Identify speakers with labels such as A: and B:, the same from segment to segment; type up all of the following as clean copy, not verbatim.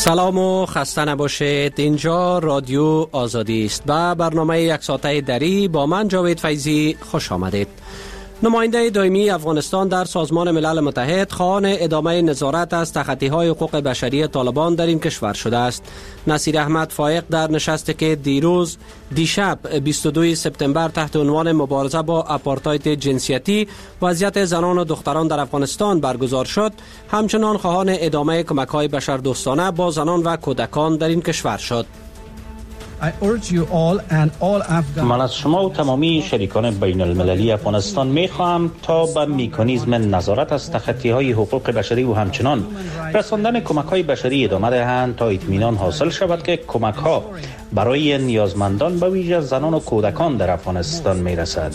A: سلام و خسته نباشید. اینجا رادیو آزادی است و برنامه یک ساعته دری با من جاوید فیضی خوش آمدید. نماینده دائمی افغانستان در سازمان ملل متحد خواهان ادامه نظارت از تخطی‌های حقوق بشری طالبان در این کشور شده است. نصیر احمد فایق در نشستی که دیشب 22 سپتامبر تحت عنوان مبارزه با آپارتاید جنسیتی وضعیت زنان و دختران در افغانستان برگزار شد، همچنان خواهان ادامه کمک‌های بشردوستانه با زنان و کودکان در این کشور شد.
B: من از شما و تمامی شریکان بین المللی افغانستان می خواهم تا به مکانیزم نظارت از تخطی‌های حقوق بشری و همچنان رساندن کمک‌های بشری ادامه دهند تا اطمینان حاصل شود که کمک‌ها برای نیازمندان به ویژه زنان و کودکان در افغانستان می رسد.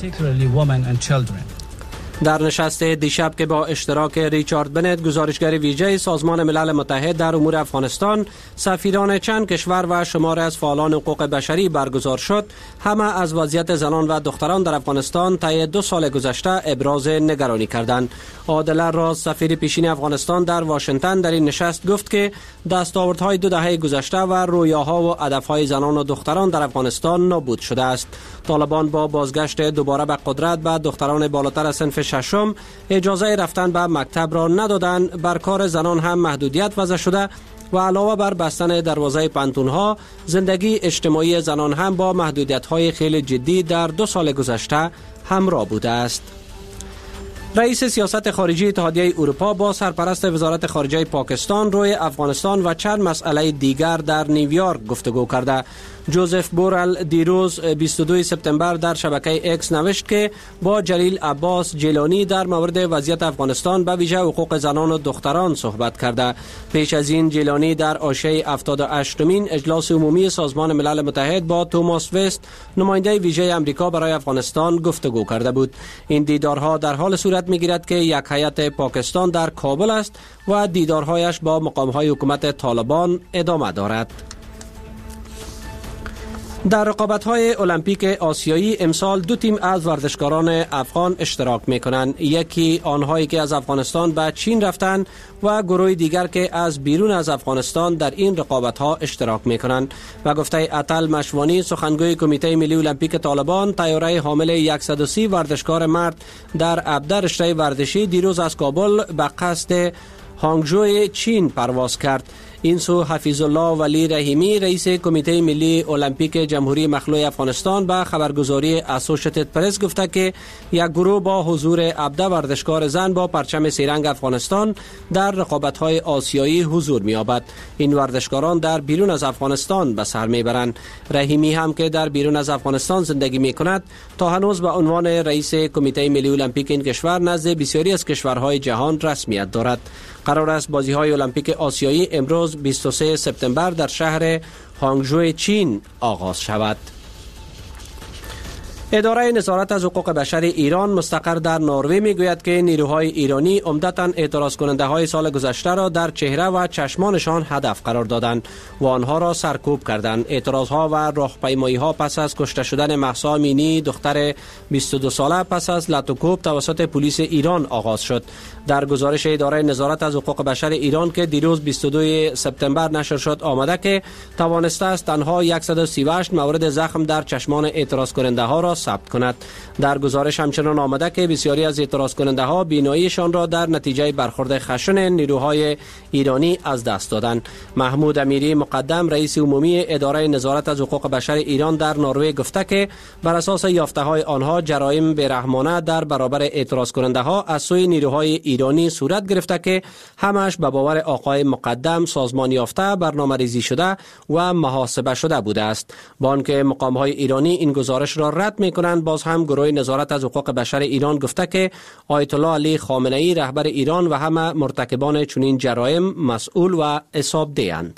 A: در نشست دیشب که با اشتراک ریچارد بنت گزارشگر ویژه سازمان ملل متحد در امور افغانستان، سفیران چند کشور و شماری از فعالان حقوق بشری برگزار شد، همه از وضعیت زنان و دختران در افغانستان طی 2 سال گذشته ابراز نگرانی کردند. عادل راز، سفیر پیشین افغانستان در واشنگتن، در این نشست گفت که دستاوردهای 2 دهه گذشته و رویاها و هدفهای زنان و دختران در افغانستان نابود شده است. طالبان با بازگشت دوباره به قدرت به دختران بالاتر از صنف ششم اجازه رفتن به مکتب را ندادند، بر کار زنان هم محدودیت وضع شده و علاوه بر بستن دروازه پانتون‌ها، زندگی اجتماعی زنان هم با محدودیت‌های خیلی جدی در 2 سال گذشته همراه بوده است. رئیس سیاست خارجی اتحادیه اروپا با سرپرست وزارت خارجه پاکستان روی افغانستان و چند مسئله دیگر در نیویورک گفتگو کرده. جوزف بورل دیروز 22 سپتامبر در شبکه اکس نوشت که با جلیل عباس جیلانی در مورد وضعیت افغانستان به ویژه حقوق زنان و دختران صحبت کرده. پیش از این جیلانی در عاشیه 78مین اجلاس عمومی سازمان ملل متحد با توماس وست، نماینده ویژه امریکا برای افغانستان، گفتگو کرده بود. این دیدارها در حال صورت می‌گیرد که یک هیئت پاکستان در کابل است و دیدارهایش با مقام‌های حکومت طالبان ادامه دارد. در رقابت‌های المپیک آسیایی امسال 2 تیم از ورزشکاران افغان اشتراک می‌کنند. یکی آنهایی که از افغانستان به چین رفتند و گروه دیگر که از بیرون از افغانستان در این رقابت‌ها اشتراک می‌کنند. و گفته اتل مشوانی، سخنگوی کمیته ملی المپیک طالبان، طیاره حامل 130 ورزشکار مرد در 17 رشته ورزشی دیروز از کابل به قصد هانگژو چین پرواز کرد. این سو حفیظ الله ولی رحیمی، رئیس کمیته ملی المپیک جمهوری مخلوع افغانستان، به خبرگزاری اسوشیتد پرس گفته که یک گروه با حضور 17 ورزشکار زن با پرچم سه‌رنگ افغانستان در رقابت‌های آسیایی حضور می‌یابد. این ورزشکاران در بیرون از افغانستان به سر می‌برند. رحیمی هم که در بیرون از افغانستان زندگی می‌کند، تا هنوز به عنوان رئیس کمیته ملی المپیک این کشور نزد بسیاری از کشورهای جهان رسمیت دارد. قرار است بازی‌های المپیک آسیایی امروز 23 سپتامبر در شهر هانگژو چین آغاز شود. اداره نظارت از حقوق بشر ایران مستقر در نروژ میگوید که نیروهای ایرانی عمدتاً اعتراض کننده های سال گذشته را در چهره و چشمانشان هدف قرار دادند و آنها را سرکوب کردند. اعتراض ها و راهپیمایی ها پس از کشته شدن مهسا امینی، دختر 22 ساله، پس از لطوکوب توسط پلیس ایران آغاز شد. در گزارش اداره نظارت از حقوق بشر ایران که دیروز 22 سپتامبر نشر شد آمده که توانسته است تنها 138 مورد زخم در چشمان اعتراض کننده ها را ثبت کند. در گزارش همچنان آمده که بسیاری از اعتراض کننده ها بیناییشان را در نتیجه برخورد خشن نیروهای ایرانی از دست دادند. محمود امیری مقدم، رئیس عمومی اداره نظارت از حقوق بشر ایران در نروژ گفته که بر اساس یافته‌های آنها جرایم بی‌رحمانه در برابر اعتراض کننده ها از سوی نیروهای ایرانی صورت گرفته که همش به باور آقای مقدم سازمان یافته، برنامه‌ریزی شده و محاسبه شده بوده است. با آنکه مقام‌های ایرانی این گزارش را رد می‌کنند، باز هم گروه نظارت از حقوق بشر ایران گفته که آیت الله علی خامنه‌ای رهبر ایران و همه مرتکبان چنین جرایم مسئول و حسابده‌اند.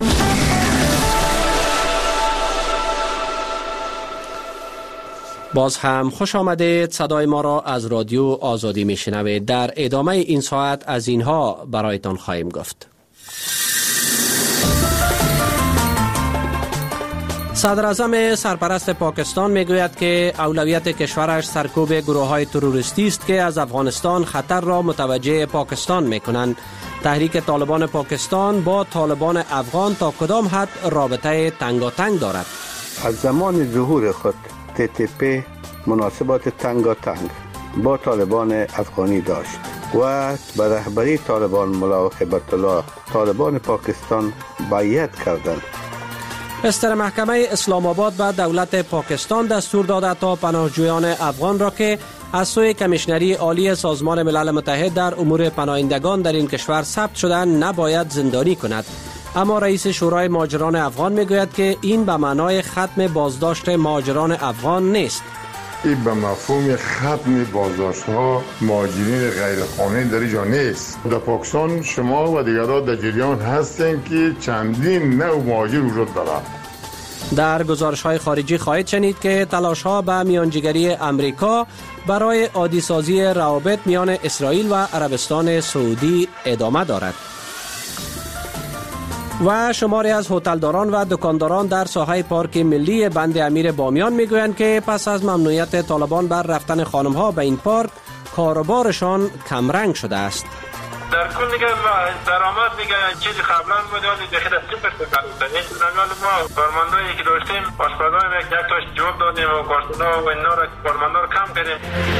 A: باز هم خوش آمدید. صدای ما را از رادیو آزادی میشنوید. در ادامه این ساعت از اینها برایتان خواهیم گفت. صدر اعظم سرپرست پاکستان میگوید که اولویت کشورش سرکوب گروه‌های تروریستی است که از افغانستان خطر را متوجه پاکستان میکنند. تحریک طالبان پاکستان با طالبان افغان تا کدام حد رابطه تنگاتنگ دارد؟
C: از زمان ظهور خود TTP مناسبات تنگاتنگ با طالبان افغانی داشت و به رهبری طالبان ملا هیبت الله طالبان پاکستان بیعت کردند.
A: بستر محکمه اسلام آباد به دولت پاکستان دستور داده تا پناهجویان افغان را که از سوی کمیشنری عالی سازمان ملل متحد در امور پناهندگان در این کشور ثبت شدند نباید زندانی کند. اما رئیس شورای مهاجران افغان میگوید که این به معنای ختم بازداشت مهاجران افغان نیست.
D: این به مفهوم ختم بازداشت‌ها مهاجرین غیرقانونی در اینجا نیست. در پاکستان شما و دیگران در جریان هستند که چندین نوع مهاجر وجود دارد.
A: در گزارش‌های خارجی خواهید شنید که تلاش‌ها به میانجیگری امریکا برای عادی سازی روابط میان اسرائیل و عربستان سعودی ادامه دارد. و شماری از هتلداران و دکانداران در ساحه پارک ملی بند امیر بامیان میگویند که پس از ممنوعیت طالبان بر رفتن خانم‌ها به این پارک کاروبارشان کمرنگ شده است.
E: در کل دیگه درآمد دیگه چیزی قبلا بود ولی دیگه در صفر شده. این نمیال ما کارمندایی که داشتیم آشپزای یک تاش جواب دادیم و گارسونا و اینا را کارمندا رو کم کردیم.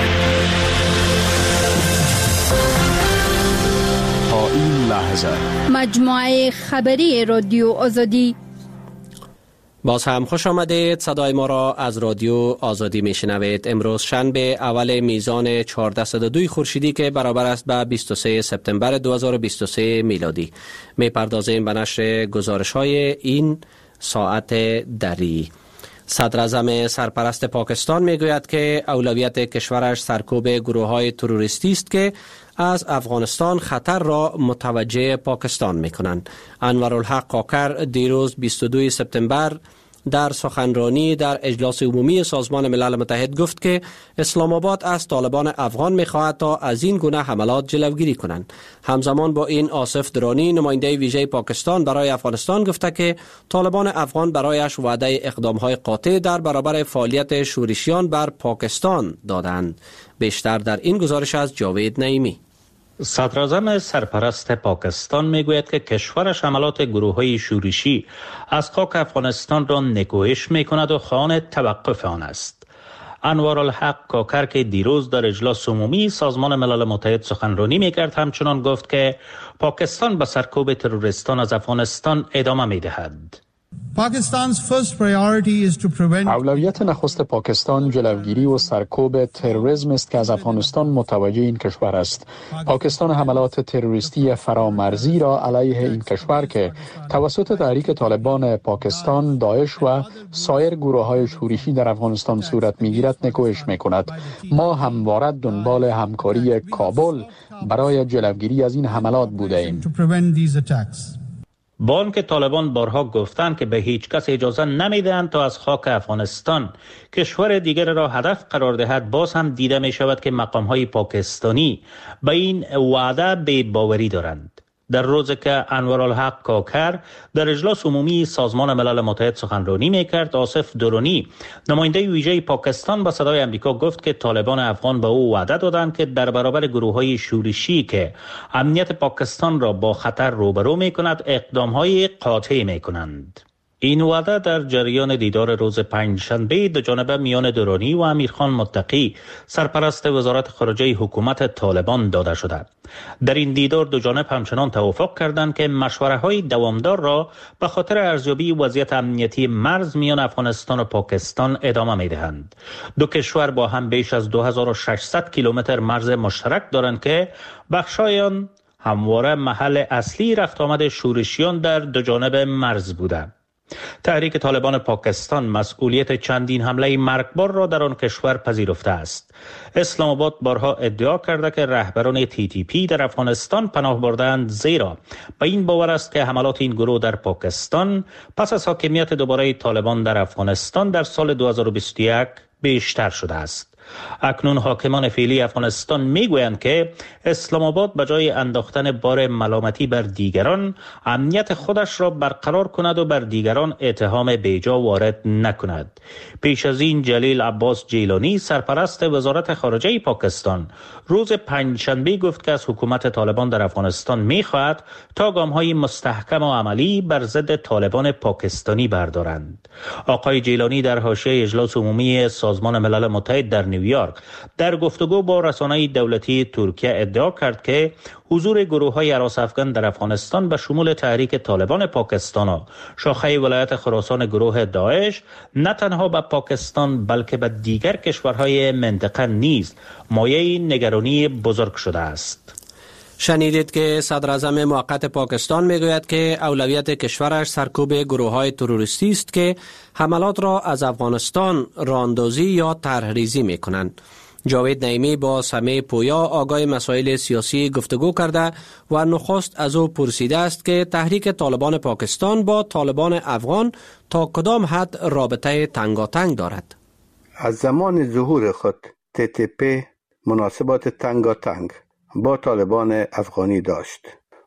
F: تا این لحظه
G: مجموعه خبری رادیو آزادی.
A: باز هم خوش آمدید. صدای ما را از رادیو آزادی میشنوید. امروز شنبه اول میزان 1402 خورشیدی که برابر است به 23 سپتامبر 2023 میلادی. میپردازیم به نشر گزارش‌های این ساعت دری. صدر اعظم سرپرست پاکستان میگوید که اولویت کشورش سرکوب گروه‌های تروریستی است که از افغانستان خطر را متوجه پاکستان میکنند. انورالحق کاکر دیروز 22 سپتامبر در سخنرانی در اجلاس عمومی سازمان ملل متحد گفت که اسلام آباد از طالبان افغان میخواهد تا از این گونه حملات جلوگیری کنند. همزمان با این آصف درانی نماینده ویژه پاکستان برای افغانستان گفته که طالبان افغان برایش وعده اقدامهای قاطع در برابر فعالیت شورشیان بر پاکستان دادند. بیشتر در این گزارش از جاوید نعیمی.
B: صدر اعظم سرپرست پاکستان میگوید که کشورش عملات گروه‌های شورشی از خاک افغانستان را نکوهش میکند و خواهان توقف آن است. انوارالحق کاکر که دیروز در اجلاس عمومی سازمان ملل متحد سخنرانی میکرد همچنان گفت که پاکستان به سرکوب تروریستان از افغانستان ادامه میدهد.
F: اولویت نخست پاکستان جلوگیری و سرکوب تروریسم است که از افغانستان متوجه این کشور است. پاکستان حملات تروریستی فرامرزی را علیه این کشور که توسط تحریک طالبان پاکستان، داعش و سایر گروه‌های شورشی در افغانستان صورت می‌گیرد نکوهش می‌کند. ما همواره دنبال همکاری کابل برای جلوگیری از این حملات بوده‌ایم.
B: با آنکه طالبان بارها گفتند که به هیچ کس اجازه نمیدهند تا از خاک افغانستان کشور دیگر را هدف قرار دهد، باز هم دیده می شود که مقام‌های پاکستانی به این وعده بی باوری دارند. در روزی که انورالحق کاکر در اجلاس عمومی سازمان ملل متحد سخنرانی میکرد، آصف درونی نماینده ویژه پاکستان با صدای امریکا گفت که طالبان افغان به او وعده دادند که در برابر گروه‌های شورشی که امنیت پاکستان را با خطر روبرو میکند اقدام‌های قاطع میکنند. این وعده در جریان دیدار روز پنجشنبه دو جانبه میان درونی و امیرخان متقی سرپرست وزارت خارجه حکومت طالبان داده شده. در این دیدار دو جانب همچنان توافق کردند که مشوره‌های دوامدار را به خاطر ارزیابی وضعیت امنیتی مرز میان افغانستان و پاکستان ادامه می‌دهند. دو کشور با هم بیش از 2600 کیلومتر مرز مشترک دارند که بخش‌های آن همواره محل اصلی رفت آمد شورشیان در دو جانب مرز بوده. تحریک طالبان پاکستان مسئولیت چندین حمله مرگبار را در آن کشور پذیرفته است. اسلام آباد بارها ادعا کرده که رهبران TTP در افغانستان پناه بردند، زیرا به این باور است که حملات این گروه در پاکستان پس از حاکمیت دوباره طالبان در افغانستان در سال 2021 بیشتر شده است. اکنون حاکمان فعلی افغانستان میگویند که اسلام آباد به جای انداختن بار ملامتی بر دیگران، امنیت خودش را برقرار کند و بر دیگران اتهام بیجا وارد نکند. پیش از این جلیل عباس جیلانی سرپرست وزارت خارجه پاکستان روز پنجشنبه گفت که از حکومت طالبان در افغانستان می‌خواهد تا گام‌های مستحکم و عملی بر ضد طالبان پاکستانی بردارند. آقای جیلانی در حاشیه اجلاس عمومی سازمان ملل متحد در نیویورک در گفتگو با رسانه‌های دولتی ترکیه ادعا کرد که حضور گروه‌های هراس افغان در افغانستان به شمول تحریک طالبان پاکستان و شاخه ولایت خراسان گروه داعش نه تنها به پاکستان بلکه به دیگر کشورهای منطقه نیز مایه نگرانی بزرگ شده است.
A: شنیدید که صدر اعظم موقت پاکستان میگوید که اولویت کشورش سرکوب گروه‌های تروریستی است که حملات را از افغانستان راندازی یا طرحریزی می‌کنند. جاوید نعیمی با سمیع پویا آگاه مسائل سیاسی گفتگو کرده و نخست از او پرسیده است که تحریک طالبان پاکستان با طالبان افغان تا کدام حد رابطه تنگاتنگ دارد.
C: از زمان ظهور خود TTP مناسبات تنگاتنگ با طالبان افغانی داشت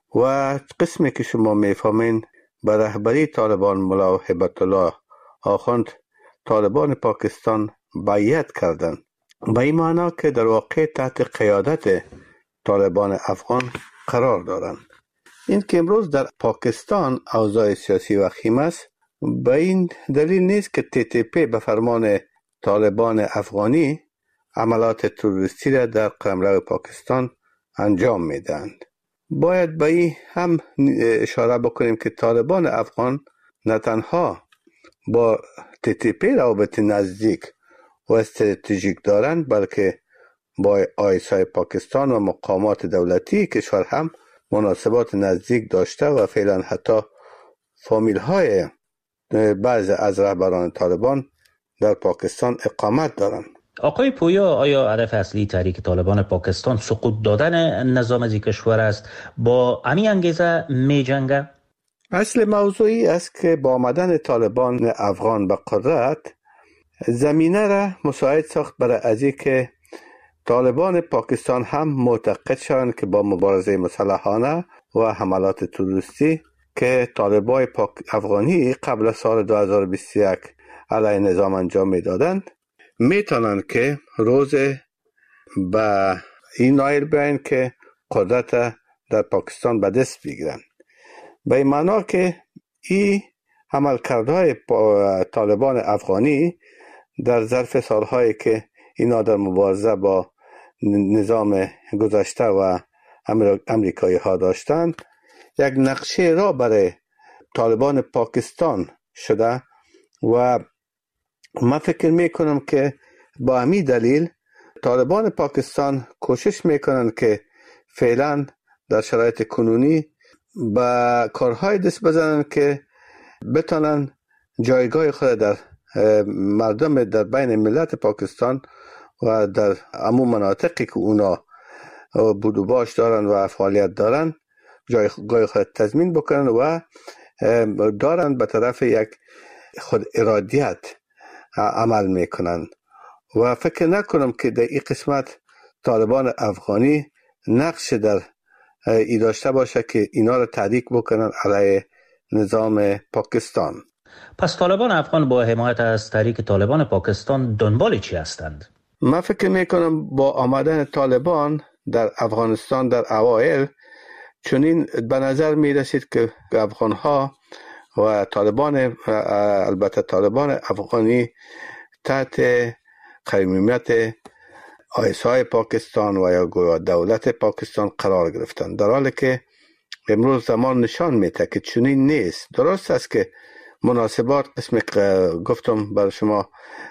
C: و قسمی که شما میفهمین به رهبری طالبان ملا هیبت الله آخوند طالبان پاکستان بیعت کردند، به این معنی که در واقع تحت قیادت طالبان افغان قرار دارند. این که امروز در پاکستان اوضاع سیاسی وخیم است، به این دلیل نیست که TTP به فرمان طالبان افغانی عملات تروریستی را در قلمرو پاکستان انجام میدهند. باید به این هم اشاره بکنیم که طالبان افغان نه تنها با TTP روابط نزدیک و استراتژیک دارند، بلکه با آیسای پاکستان و مقامات دولتی کشور هم مناسبات نزدیک داشته و فعلا حتی فامیل های بعض از رهبران طالبان در پاکستان اقامت دارند.
B: آقای پویا، آیا هدف اصلی تحریک طالبان پاکستان سقوط دادن نظام از این کشور است؟ با همین انگیزه می جنگه؟
C: اصل موضوعی است که با آمدن طالبان افغان به قدرت زمینه را مساعد ساخت برای از اینکه طالبان پاکستان هم معتقد شوند که با مبارزه مسلحانه و حملات تروریستی که طالبان افغانی قبل سال 2021 علیه نظام انجام میدادند میتونند که روز به این نایل بیاین که قدرت در پاکستان به دست بگیرند. به این معنا که این عملکردهای طالبان افغانی در ظرف سالهایی که اینا در مبارزه با نظام گذشته و امریکایی ها داشتند یک نقشه را برای طالبان پاکستان شده و من فکر میکنم که با همین دلیل طالبان پاکستان کوشش میکنند که فعلا در شرایط کنونی به کارهای دست بزنند که بتونن جایگاه خود در مردم در بین ملت پاکستان و در عموم مناطقی که اونا بود و باش دارن و فعالیت دارن جایگاه خود تضمین بکنن و دارن به طرف یک خود ارادیت عمل میکنن و فکر نکنم که در این قسمت طالبان افغانی نقش در ای داشته باشه که اینا رو تحریک بکنن علیه نظام پاکستان.
B: پس طالبان افغان با حمایت از تحریک طالبان پاکستان دنبال چی هستند؟
C: من فکر میکنم با آمدن طالبان در افغانستان در اوایل چنین به نظر میرسید که افغانها و طالبان البته طالبان افغانی تحت قیمومیت آیسای پاکستان و یا گویا دولت پاکستان قرار گرفتند، در حالی که امروز زمان نشان میده که چنین نیست. درست است که مناسبات قسم گفتم بر شما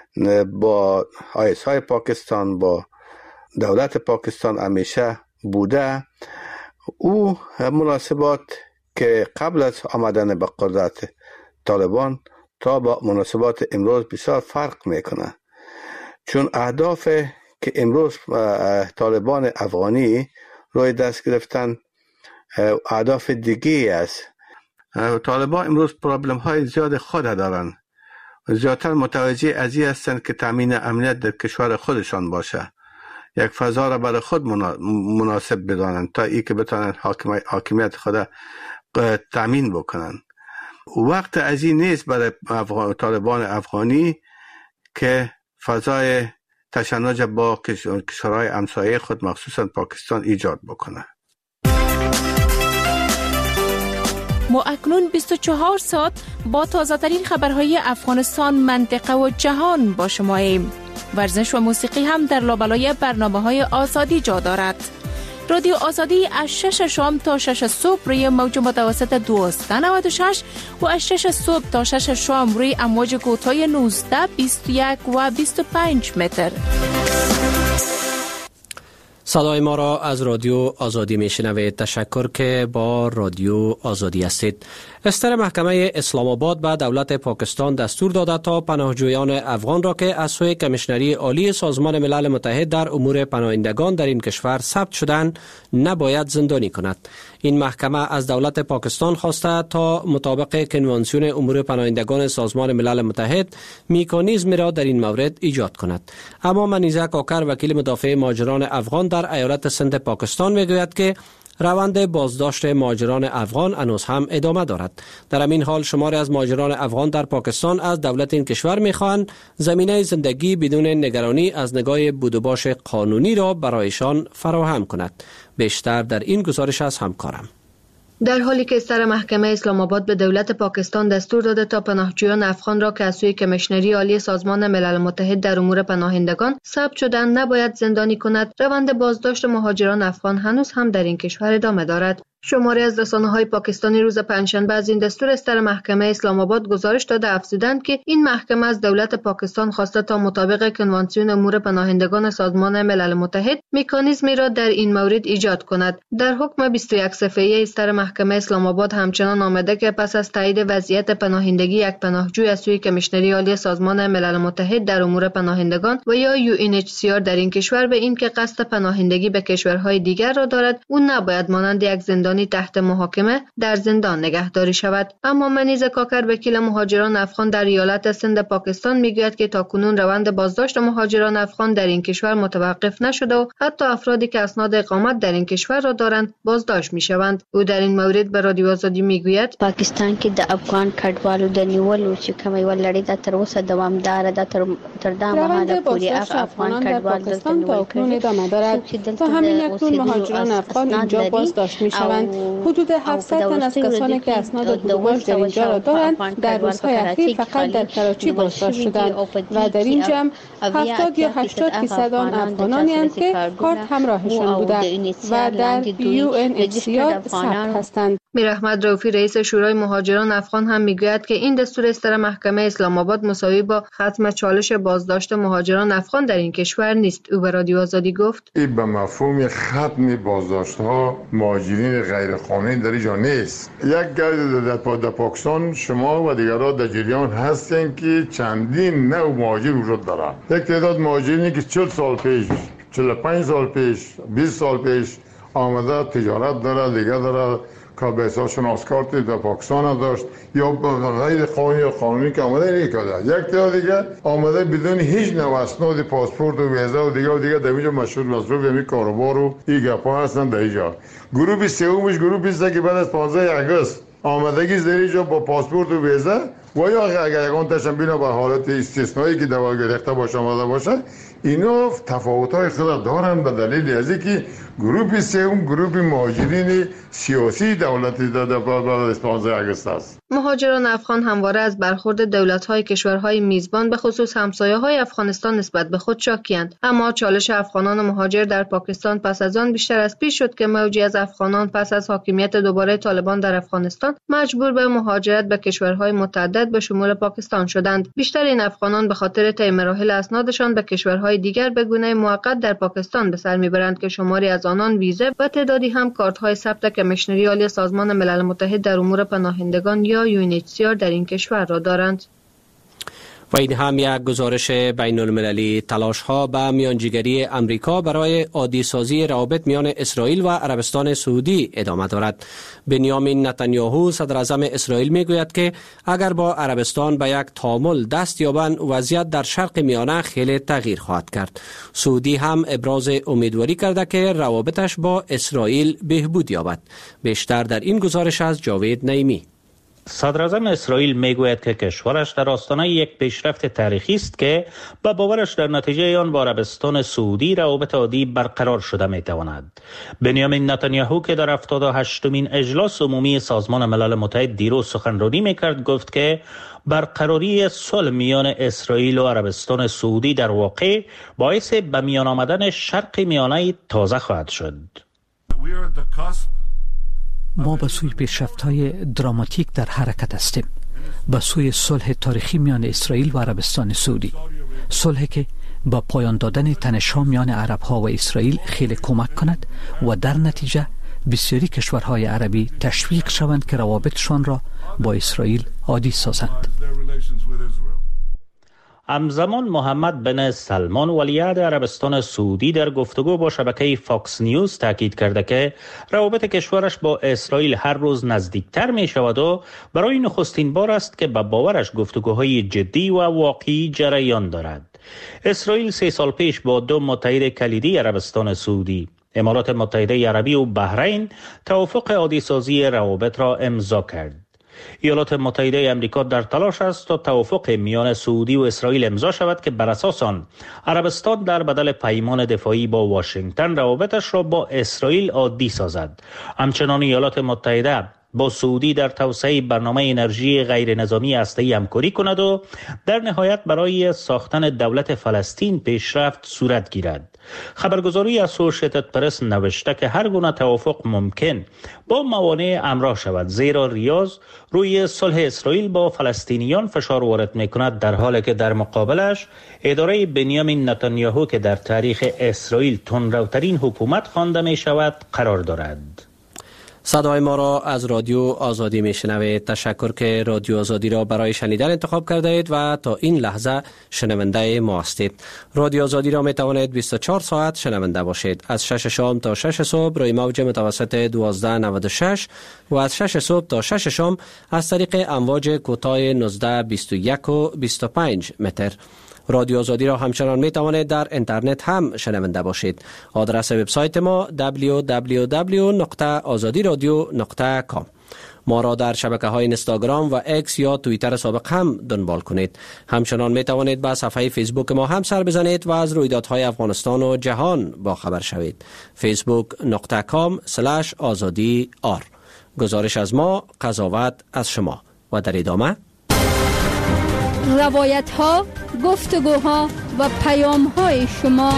C: با آیسای پاکستان با دولت پاکستان همیشه بوده، او مناسبات که قبل از آمدن به قدرت طالبان تا با مناسبات امروز بسیار فرق میکنه، چون اهداف که امروز طالبان افغانی روی دست گرفتن اهداف دیگه است. طالبان امروز پرابلم های زیاد خود دارن زیادتر متوجه از این هستند که تامین امنیت در کشور خودشان باشه، یک فضا را برای خود مناسب بدانند تا ای که بتانند حاکمیت خود تامین بکنند. وقت از این نیست برای طالبان افغانی که فضای تشنج با کشورهای همسایه خود مخصوصا پاکستان ایجاد بکنه.
H: ما اکنون 24 ساعت با تازه ترین خبرهای افغانستان، منطقه و جهان با شماییم. ورزش و موسیقی هم در لابلای برنامه‌های آزادی جا دارد. رادیو آزادی از 6 شام تا 6 صبح روی موج متوسط 1296 و از 6 صبح تا 6 شام روی امواج کوتاه 19، 21 و 25 متر.
A: صدای ما را از رادیو آزادی میشنوید. تشکر که با رادیو آزادی هستید. استر محکمه اسلام آباد به دولت پاکستان دستور داده تا پناهجویان افغان را که از سوی کمیشنری عالی سازمان ملل متحد در امور پناهندگان در این کشور ثبت شدند نباید زندانی کند. این محکمه از دولت پاکستان خواسته تا مطابق کنوانسیون امور پناهندگان سازمان ملل متحد مکانیزمی را در این مورد ایجاد کند. اما منیزه کاکر، وکیل مدافع مهاجران افغان در ایالت سند پاکستان، میگوید که روند بازداشت مهاجران افغان هنوز هم ادامه دارد. در همین حال شماری از مهاجران افغان در پاکستان از دولت این کشور میخواهند زمینه زندگی بدون نگرانی از نگاه بود و باش قانونی را برایشان فراهم کند. بیشتر در این گزارش از همکارم.
I: در حالی که استر محکمه اسلام آباد به دولت پاکستان دستور داده تا پناهجویان افغان را که از سوی کمیشنری عالی سازمان ملل متحد در امور پناهندگان ثبت شدند نباید زندانی کند، روند بازداشت مهاجران افغان هنوز هم در این کشور ادامه دارد. شماری از رسانه‌های پاکستانی روز پنجشنبه از این دستور استر محکمه اسلام آباد گزارش داده افزودند که این محکمه از دولت پاکستان خواسته تا مطابق کنوانسیون امور پناهندگان سازمان ملل متحد مکانیزمی را در این مورد ایجاد کند. در حکم 21 صفحه‌ای استر محکمه اسلام آباد همچنان آمده که پس از تایید وضعیت پناهندگی یک پناهجوی از سوی کمیشنری عالی سازمان ملل متحد در امور پناهندگان و یا UNHCR در این کشور به این که قصد پناهندگی به کشورهای دیگر را دارد، او نباید مانند یک زندانی تحت محاکمه در زندان نگهداری شود. اما منیزه کاکر، وکیل مهاجران افغان در ایالت سند پاکستان، میگوید که تاکنون روند بازداشت مهاجران افغان در این کشور متوقف نشده و حتی افرادی که اسناد اقامت در این کشور را دارند بازداشت میشوند. او در این مورد به رادیو آزادی میگوید
J: پاکستان کې د افغان کډوالو د نیولو چې کومه ولړۍ د تر اوسه دوامدار ده تر دا مهاله پورې افغان کډوال دلته
K: تاکنون ادامه دارد. تا همین اکنون مهاجران افغان اینجا بازداشت میشوند. حدود 700 تن از کسانی که اسناد بودباش در اینجا را دارند در روزهای اخیر فقط در کراچی بازداشت شدند و در این جمع 70 یا 80% آن افغانانی هستند که کارت همراهشان بوده و در UNHCR ثبت هستند.
I: میر احمد رؤفی، رئیس شورای مهاجران افغان، هم میگوید که این دستور استر محکمه اسلام آباد مساوی با ختم چالش بازداشت مهاجران افغان در این کشور نیست. او به رادیو آزادی گفت
D: این به مفهوم ختم بازداشت‌ها مهاجرین غیرقانونی در اینجا نیست. یک گرد در پاکستان شما و دیگران در جریان هستند که چندین نوع مهاجر وجود دارد. یک تعداد مهاجرینی که 40 سال پیش، 45 سال پیش، 20 سال پیش آمده تجارت داره، دیگه داره که به حساب شناسکارت در پاکستان داشت یا غیر قانونی یا قانونی که آمده نیکرده. یک تا دیگه آمده بدون هیچ نوع اسناد پاسپورت و ویزا و دیگه در اینجا مشهور مصروف همین کاروبار و این گپا هستن در اینجا. گروه سومش گروه است که بعد از 15 آگوست آمدگی در اینجا با پاسپورت و ویزا و یا اگر یکان تشنبینا به حالت استثنایی که دوا گرفته باشه آمده باشه، اینا تفاوت‌های خود دارن به دلیل از اینکه گروه سوم گروه مهاجرین سیاسی دولتی بعد از 15 آگوست است.
I: مهاجران افغان همواره از برخورد دولت‌های کشورهای میزبان به خصوص همسایه‌های افغانستان نسبت به خود شاکی‌اند. اما چالش افغانان مهاجر در پاکستان پس از آن بیشتر از پیش شد که موجی از افغانان پس از حاکمیت دوباره طالبان در افغانستان مجبور به مهاجرت به کشورهای متعدد به شمول پاکستان شدند. بیشتر این افغانان به خاطر طی مراحل اسنادشان به کشورهای دیگر به گونه موقت در پاکستان به سر میبرند که شماری از آنان ویزه و تعدادی هم کارت‌های ثبت کمیشنری عالی سازمان ملل متحد در امور پناهندگان یا UNHCR در این کشور را دارند.
A: و این هم یک گزارش بین المللی. تلاش ها به میانجیگری امریکا برای عادی سازی روابط میان اسرائیل و عربستان سعودی ادامه دارد. بنیامین نتانیاهو صدر اعظم اسرائیل میگوید که اگر با عربستان به یک تعامل دست یابند وضعیت در شرق میانه خیلی تغییر خواهد کرد. سعودی هم ابراز امیدواری کرده که روابطش با اسرائیل بهبود یابد. بیشتر در این گزارش از جاوید نعیمی.
B: صدر اعظم اسرائیل میگوید که کشورش در آستانه یک پیشرفت تاریخی است که به باورش در نتیجه آن با عربستان سعودی روابط عادی برقرار شده میتواند. بنیامین نتانیاهو که در 78مین اجلاس عمومی سازمان ملل متحد دیروز سخنرانی میکرد گفت که برقراری صلح میان اسرائیل و عربستان سعودی در واقع باعث به میان آمدن شرق میانه تازه خواهد شد.
L: ما به سوی پیشرفت‌های دراماتیک در حرکت هستیم، به سوی صلح تاریخی میان اسرائیل و عربستان سعودی، صلحی که با پایان دادن تنش‌ها میان عرب‌ها و اسرائیل خیلی کمک کند و در نتیجه بسیاری کشورهای عربی تشویق شوند که روابطشان را با اسرائیل عادی سازند.
B: همزمان محمد بن سلمان ولیعهد عربستان سعودی در گفتگو با شبکه فاکس نیوز تاکید کرده که روابط کشورش با اسرائیل هر روز نزدیکتر می شود و برای نخستین بار است که به باورش گفتگوهای جدی و واقعی جریان دارد. اسرائیل 3 سال پیش با 2 متحد کلیدی عربستان سعودی، امارات متحده عربی و بحرین توافق عادی سازی روابط را امضا کرد. ایالات متحده امریکا در تلاش است تا توافق میان سعودی و اسرائیل امضا شود که بر اساس آن عربستان در بدل پیمان دفاعی با واشنگتن روابطش را با اسرائیل عادی سازد. همچنان ایالات متحده با سعودی در توسعه برنامه انرژی غیر نظامی هسته‌ای همکاری کند و در نهایت برای ساختن دولت فلسطین پیشرفت صورت گیرد. خبرگزاری اسوشیتد پرس نوشته که هر گونه توافق ممکن با موانع همراه شود، زیرا ریاض روی صلح اسرائیل با فلسطینیان فشار وارد می‌کند، در حالی که در مقابلش اداره بنیامین نتانیاهو که در تاریخ اسرائیل تندروترین حکومت خوانده می‌شود قرار دارد.
A: صدای ما را از رادیو آزادی میشنوید. تشکر که رادیو آزادی را برای شنیدن انتخاب کرده اید و تا این لحظه شنونده ما هستید. رادیو آزادی را می توانید 24 ساعت شنونده باشید. از 6 شام تا 6 صبح روی موج متوسط 1296 و از 6 صبح تا 6 شام از طریق امواج کوتاه 19 21 و 25 متر. رادیو آزادی را همچنان می توانید در اینترنت هم شنونده باشید. آدرس وبسایت ما www.azadiradio.com. ما را در شبکه‌های اینستاگرام و اکس یا توییتر سابق هم دنبال کنید. همچنان می توانید به صفحه فیسبوک ما هم سر بزنید و از رویدادهای افغانستان و جهان با خبر شوید. facebook.com/azadi.r. گزارش از ما، قضاوت از شما. و در ادامه
G: روایت ها، گفتگوها و پیام های شما.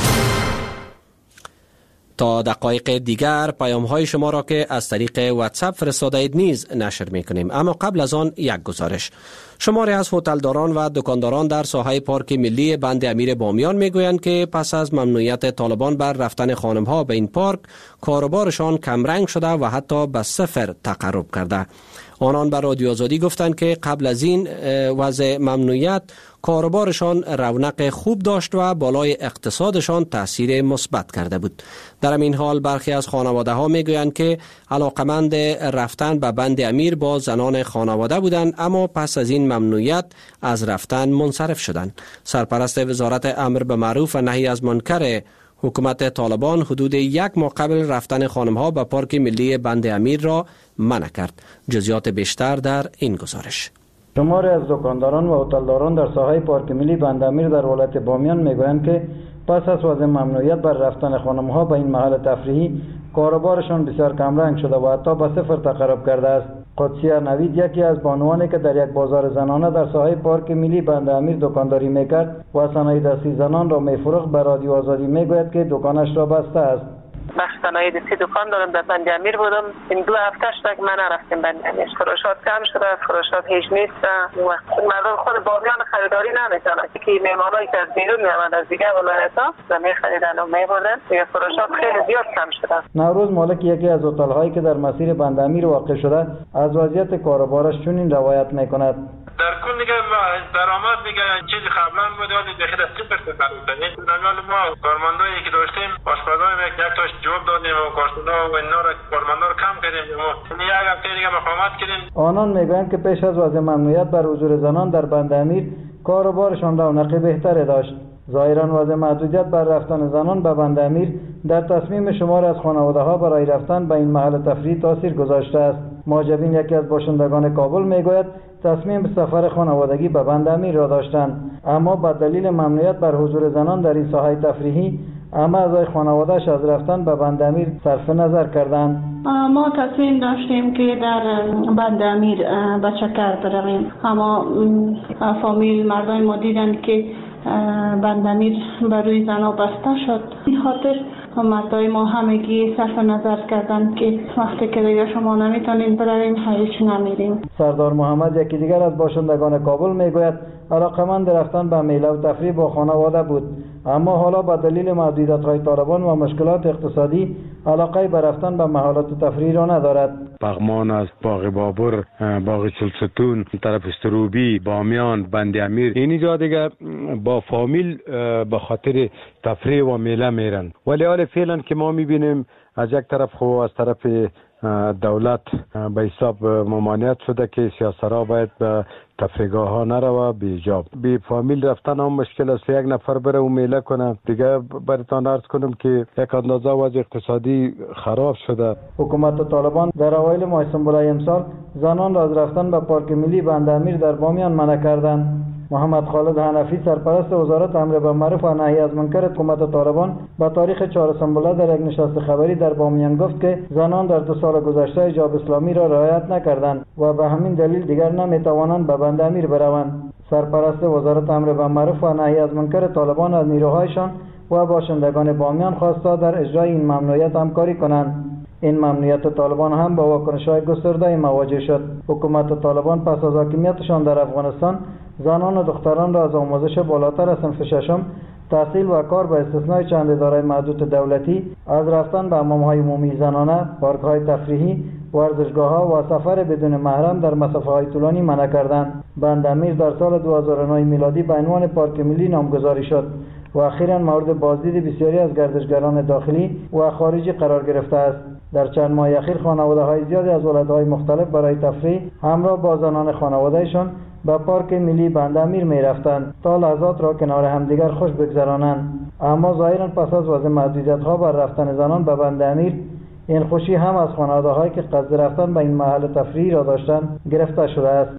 A: تا دقایق دیگر پیام های شما را که از طریق واتساپ فرستاده اید نیز نشر می کنیم. اما قبل از آن یک گزارش. شماری از هتلداران و دکانداران در ساحه پارک ملی بند امیر بامیان می گویند که پس از ممنوعیت طالبان بر رفتن خانم ها به این پارک، کاروبارشان کمرنگ شده و حتی به صفر تقرب کرده. آنان بر رادیو آزادی گفتند که قبل از این وضع ممنوعیت کاروبارشان رونق خوب داشت و بالای اقتصادشان تاثیر مثبت کرده بود. در این حال برخی از خانواده ها می گویند که علاقمند رفتن به بند امیر با زنان خانواده بودند، اما پس از این ممنوعیت از رفتن منصرف شدند. سرپرست وزارت امر به معروف و نهی از منکر حکومت طالبان حدود 1 ماه قبل رفتن خانم‌ها به پارک ملی بند امیر را منع کرد. جزئیات بیشتر در این گزارش.
M: شماری از دکانداران و هتلداران در ساحه پارک ملی بند امیر در ولایت بامیان میگویند که پس از وضع ممنوعیت بر رفتن خانم‌ها به این محل تفریحی، کاروبارشان بسیار کمرنگ شده و حتی به صفر تقرب کرده است. قدسیه نوید یکی از بانوانی که در یک بازار زنانه در ساحه پارک ملی بند امیر دکانداری میکرد و صنایع دستی زنان را میفروخت به رادیو آزادی میگوید که دکانش را بسته است.
N: بخش صنایع دستی دکان دارم در بند امیر بودم. این 2 هفته شده که من نرفتم بند امیر. فروشات کم شده، فروشات هیچ نیست. مردم خود بامیان خریداری نمیکنن که معمارایی که از بیرون میآمدن از دیگر ولایت‌ها میخریدن و میبردن. دیگه فروشات خیلی زیاد کم شده.
M: نوروز مالک یکی از هتل‌هایی که در مسیر بند امیر واقع شده از وضعیت کاروبارش چنین روایت میکند.
E: در کل دیگه درآمد دیگه چیزی قبلا بود ولی دیگه از صفر تکرار شدیم. نمیال ما کارمندایی که داشتیم آشپزای یک تاش جوب دادیم و کارشونا و اینا را کارمندا رو کم کردیم. ما یک هفته دیگه مقاومت کردیم.
M: آنان میگویند که پیش از وضع ممنوعیت بر حضور زنان در بند امیر کار و بارشان رونق بهتری داشت. ظاهرا وضع محدودیت بر رفتن زنان به بند امیر در تصمیم شمار از خانواده‌ها برای رفتن به این محل تفریح تاثیر گذاشته است. ماجبین یکی از باشندگان کابل میگوید تصمیم به سفر خانوادگی به بند امیر را داشتند، اما به دلیل ممنوعیت بر حضور زنان در این ساحه تفریحی اما اعضای خانواده‌اش از رفتن به بند امیر صرف نظر کردند.
O: ما تصمیم داشتیم که در بند امیر به چکر برویم، اما فامیل مردای ما دیدند که بند امیر بر روی زنها بسته شد. این خاطر مردای ما همگی صرف نظر کردند که وقتی که دیگه شما نمیتونین برویم هیچ نمیریم.
M: سردار محمد یکی دیگر از باشندگان کابل میگوید علاقمند رفتن به میله و تفریح با خانواده بود، اما حالا با دلیل محدودیت‌های طالبان و مشکلات اقتصادی علاقه به رفتن به محلات تفریح را ندارد.
P: پغمان است، باغ بابر، باغ چلستون، طرف استروبی، بامیان، بند امیر، اینجا دیگه با فامیل به خاطر تفریح و میله میرن. ولی حال فعلا که ما میبینیم از یک طرف خو از طرف دولت به حساب ممانعت شده که سیاست‌ها باید به تفریحگاه ها نروه بیجاب. بی فامیل رفتن هم مشکل است. یک نفر بره و میله کنه. دیگه براتون عرض کنم که یک اندازه وضع اقتصادی خراب شده.
M: حکومت طالبان در اوایل ماه سنبلای امسال زنان را از رفتن به پارک ملی بند امیر در بامیان منع کردند. محمد خالد حنفی سرپرست وزارت امر بالمعروف و نهی از منکر حکومت طالبان با تاریخ 4 سنبله در یک نشست خبری در بامیان گفت که زنان در 2 سال گذشته حجاب اسلامی را رعایت نکردند و به همین دلیل دیگر نمیتوانند به بند امیر بروند. سرپرست وزارت امر بالمعروف و نهی از منکر طالبان از نیروهایشان و باشندگان بامیان خواسته در اجرای این ممنوعیت همکاری کنند. این ممنوعیت طالبان هم با واکنش‌های گسترده مواجه شد. حکومت طالبان پس از حاکمیتشان در افغانستان زنان و دختران را از آموزش بالاتر از صنف ششم، تحصیل و کار به استثنای چند اداره محدود دولتی از رفتن به حمام‌های عمومی زنانه، پارک‌های تفریحی، ورزشگاه‌ها و سفر بدون محرم در مسافه‌های طولانی منع کردند. بند امیر در سال 2009 میلادی به عنوان پارک ملی نامگذاری شد و اخیراً مورد بازدید بسیاری از گردشگران داخلی و خارجی قرار گرفته است. در چند ماه اخیر خانواده‌های زیادی از ولایت‌های مختلف برای تفریح همراه با زنان خانواده‌شان به پارک ملی بند امیر می‌رفتند تا لحظات را کنار همدیگر خوش بگذرانند. اما ظاهراً پس از وضع محدودیت‌ها بر رفتن زنان به بند امیر این خوشی هم از خانواده‌هایی که قصد رفتن به این محل تفریحی را داشتند گرفته شده است.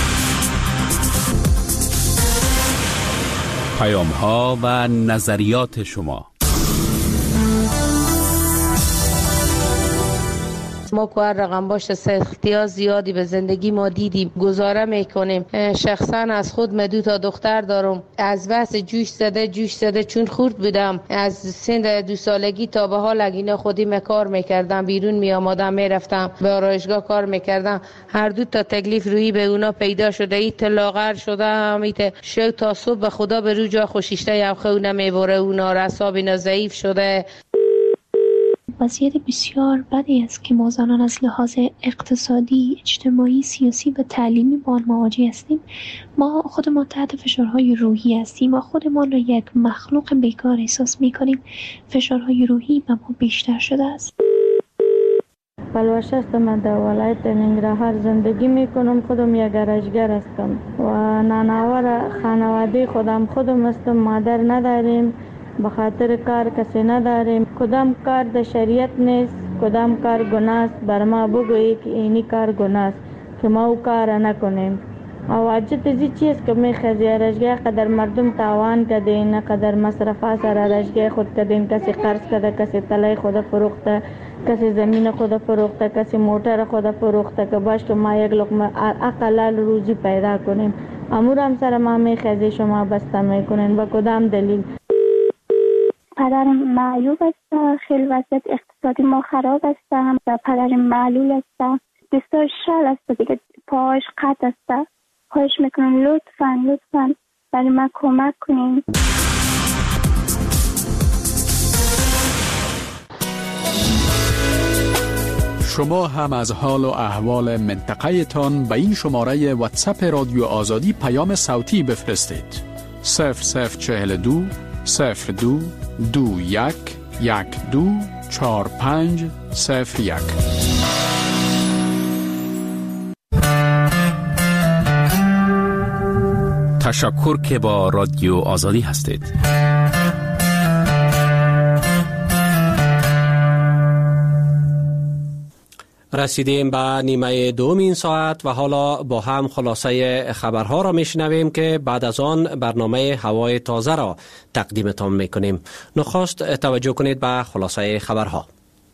Q: پیام‌ها و نظریات شما.
R: ما که هر رقم باشه سختی زیادی به زندگی ما دیدیم، گزاره میکنیم. شخصا از خود من 2 دختر دارم. از بس جوش زده چون خورد بودم از سن 2 سالگی تا به حال اینا خودی کار میکردم، بیرون میآمدم میرفتم به آرایشگاه کار میکردم. هر 2 تکلیف روی به اونا پیدا شده. ایت لاغر شده ایت شو تا صبح به خدا به رو جا خوشیشته یا خو نمیبره. اونا رساب اینا ضعیف شده.
S: وضعیت بسیار بدی است که ما زنان از لحاظ اقتصادی، اجتماعی، سیاسی و تعلیمی با آن مواجه هستیم. ما خودمان تحت فشارهای روحی هستیم و خودمان را یک مخلوق بیکار احساس می‌کنیم. فشارهای روحی به ما بیشتر شده است.
T: پلوش است. من در ولایت ننگرهار زندگی میکنم. خودم یک گرشگر هستم و نانوار خانواده خودم هستم. مادر نداریم، به خاطر کار کسی نداریم. کدام کار در شریعت نیست، کدام کار گناه است. بر ما بگویی که اینی کار گناه است که ما او کار نکنیم. او عجب تزی چیست که میخوازی رشگاه قدر مردم تاوان کدین، قدر مصرفا سر رشگاه خود کدین. کسی قرض کده، کسی تلای خود فروخته، کسی زمین خود فروخته، کسی موتر خود فروخته که باش که ما یک لقمه اقلال روزی پیدا کنیم. امور هم سر ما میخوازی شما بسته میکنین. با کدام دلیل؟
U: پدرم معیوب است، خیلی وضعیت اقتصادی ما خراب است. پدرم معلول است، دستاش شل است دیگه، پاهاش قطع است. خواهش میکنم لطفاً برای من کمک کنین.
F: شما هم از حال و احوال منطقه تان به این شماره واتساپ رادیو آزادی پیام صوتی بفرستید. 0042 02 21 12 45 01.
Q: تشکر که با رادیو آزادی هستید.
A: رسیدیم به نیمه دوم این ساعت و حالا با هم خلاصه خبرها را میشنویم که بعد از آن برنامه هوای تازه را تقدیمتان میکنیم. نخست توجه کنید به خلاصه خبرها.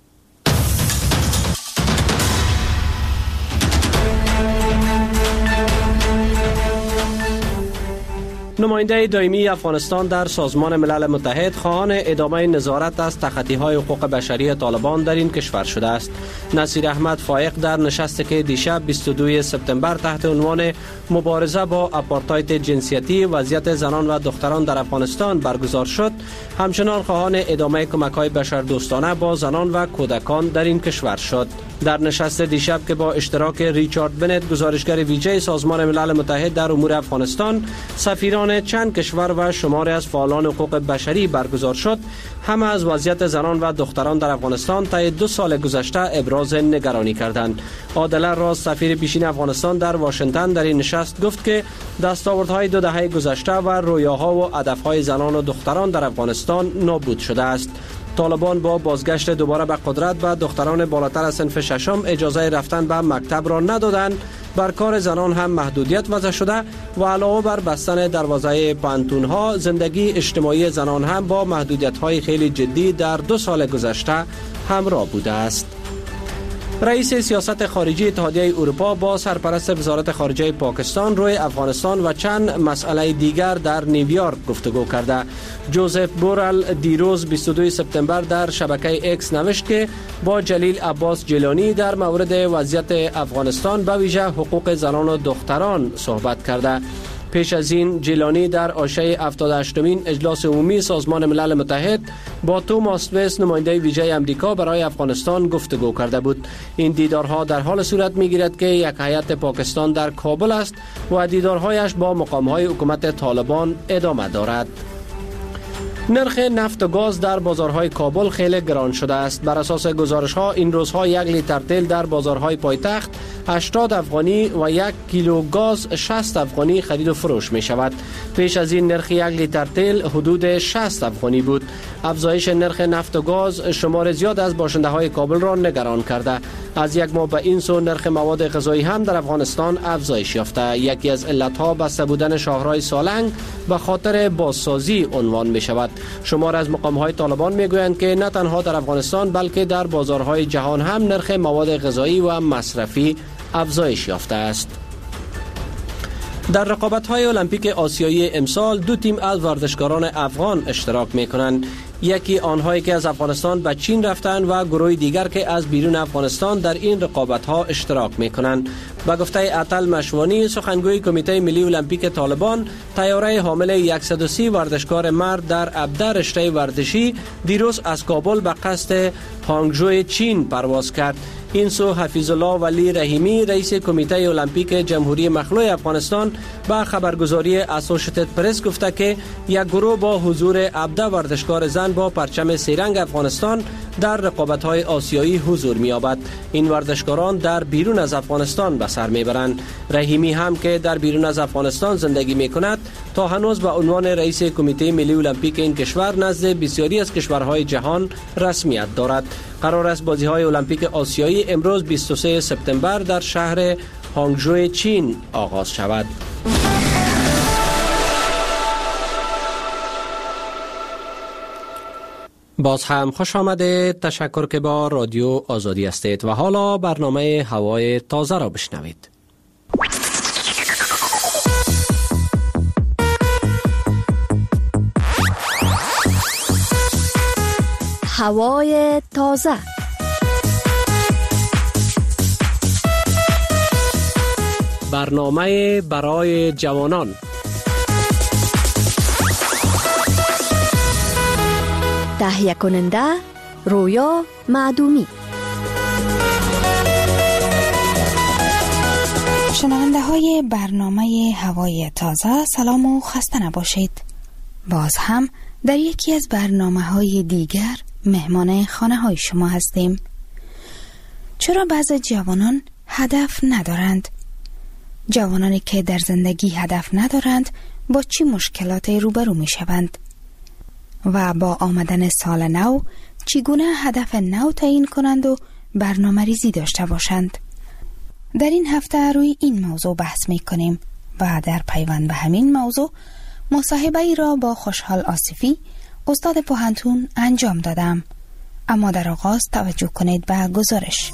A: نماینده دائمی افغانستان در سازمان ملل متحد خواهان ادامه نظارت از تخطی‌های حقوق بشری طالبان در این کشور شده است. نصیر احمد فائق در نشستی که دیشب 22 سپتامبر تحت عنوان مبارزه با آپارتاید جنسیتی وضعیت زنان و دختران در افغانستان برگزار شد، همچنان خواهان ادامه کمک‌های بشردوستانه با زنان و کودکان در این کشور شد. در نشست دیشب که با اشتراک ریچارد بنت گزارشگر ویژه سازمان ملل متحد در امور افغانستان، سفیران چند کشور و شماری از فعالان حقوق بشری برگزار شد، همه از وضعیت زنان و دختران در افغانستان طی 2 سال گذشته ابراز نگرانی کردند. عادل راز سفیر پیشین افغانستان در واشنگتن در این نشست گفت که دستاوردهای 2 دهه گذشته و رویاها و هدفهای زنان و دختران در افغانستان نابود شده است. طالبان با بازگشت دوباره به قدرت و دختران بالاتر از صنف ششم اجازه رفتن به مکتب را ندادند، بر کار زنان هم محدودیت وضع شده و علاوه بر بستن دروازه پانتون‌ها، زندگی اجتماعی زنان هم با محدودیت‌های خیلی جدی در 2 سال گذشته همراه بوده است. رئیس سیاست خارجی اتحادیه اروپا با سرپرست وزارت خارجه پاکستان روی افغانستان و چند مسئله دیگر در نیویورک گفتگو کرده. جوزف بورل دیروز 22 سپتامبر در شبکه اکس نوشت که با جلیل عباس جیلانی در مورد وضعیت افغانستان به ویژه حقوق زنان و دختران صحبت کرده. پیش از این جیلانی در عرصه 78مین اجلاس عمومی سازمان ملل متحد با توماس ویس نماینده ویژه امریکا برای افغانستان گفتگو کرده بود. این دیدارها در حال صورت می‌گیرد که یک هیئت پاکستان در کابل است و دیدارهایش با مقام‌های حکومت طالبان ادامه دارد. نرخ نفت و گاز در بازارهای کابل خیلی گران شده است. بر اساس گزارش‌ها این روزها 1 لیتر تیل در بازارهای پایتخت 80 افغانی و 1 کیلو گاز 60 افغانی خرید و فروش می شود. پیش از این نرخ 1 لیتر تیل حدود 60 افغانی بود. افزایش نرخ نفت و گاز شمار زیاد از باشنده های کابل را نگران کرده. از یک ماه به این سو نرخ مواد غذایی هم در افغانستان افزایش یافته. یکی از علتها بسته بودن شاهراه سالنگ به خاطر بازسازی عنوان می شود. شمار از مقام‌های طالبان میگویند که نه تنها در افغانستان بلکه در بازارهای جهان هم نرخ مواد غذایی و مصرفی افزایش یافته است. در رقابت‌های المپیک آسیایی امسال 2 تیم از ورزشکاران افغان اشتراک می‌کنند. یکی آنهایی که از افغانستان به چین رفتند و گروه دیگر که از بیرون افغانستان در این رقابت‌ها اشتراک می‌کنند. به گفته عطل مشوانی سخنگوی کمیته ملی المپیک طالبان، طیاره حامل 130 ورزشکار مرد در 17 رشته ورزشی دیروز از کابل به قصد هانگژو چین پرواز کرد. این سو حفیظ الله ولی رحیمی رئیس کمیته المپیک جمهوری مخلوع افغانستان به خبرگزاری اسوشیتد پرس گفته که یک گروه با حضور 17 ورزشکار زن با پرچم سه‌رنگ افغانستان در رقابت‌های آسیایی حضور می‌یابد. این ورزشکاران در بیرون از افغانستان به سر می‌برند. رحیمی هم که در بیرون از افغانستان زندگی می‌کند تا هنوز به عنوان رئیس کمیته ملی المپیک این کشور نزد بسیاری از کشورهای جهان رسمیت دارد. قرار است بازی‌های المپیک آسیایی امروز 23 سپتامبر در شهر هانگژو چین آغاز شود. باز هم خوش آمده. تشکر که با رادیو آزادی هستید و حالا برنامه هوای تازه را بشنوید.
V: هوای تازه.
A: برنامه برای جوانان.
V: تهیه کننده رویا معدومی.
C: شنونده های برنامه هوای تازه سلام و خسته نباشید. باز هم در یکی از برنامه های دیگر مهمان خانه های شما هستیم. چرا بعضی جوانان هدف ندارند؟ جوانانی که در زندگی هدف ندارند با چی مشکلاتی روبرو می شوند؟ و با آمدن سال نو چگونه هدف نو تعیین کنند و برنامه ریزی داشته باشند؟ در این هفته روی این موضوع بحث می کنیم و در پیوند به همین موضوع مصاحبه ای را با خوشحال آصفی استاد پوهنتون انجام دادم. اما در آغاز توجه کنید به گزارش.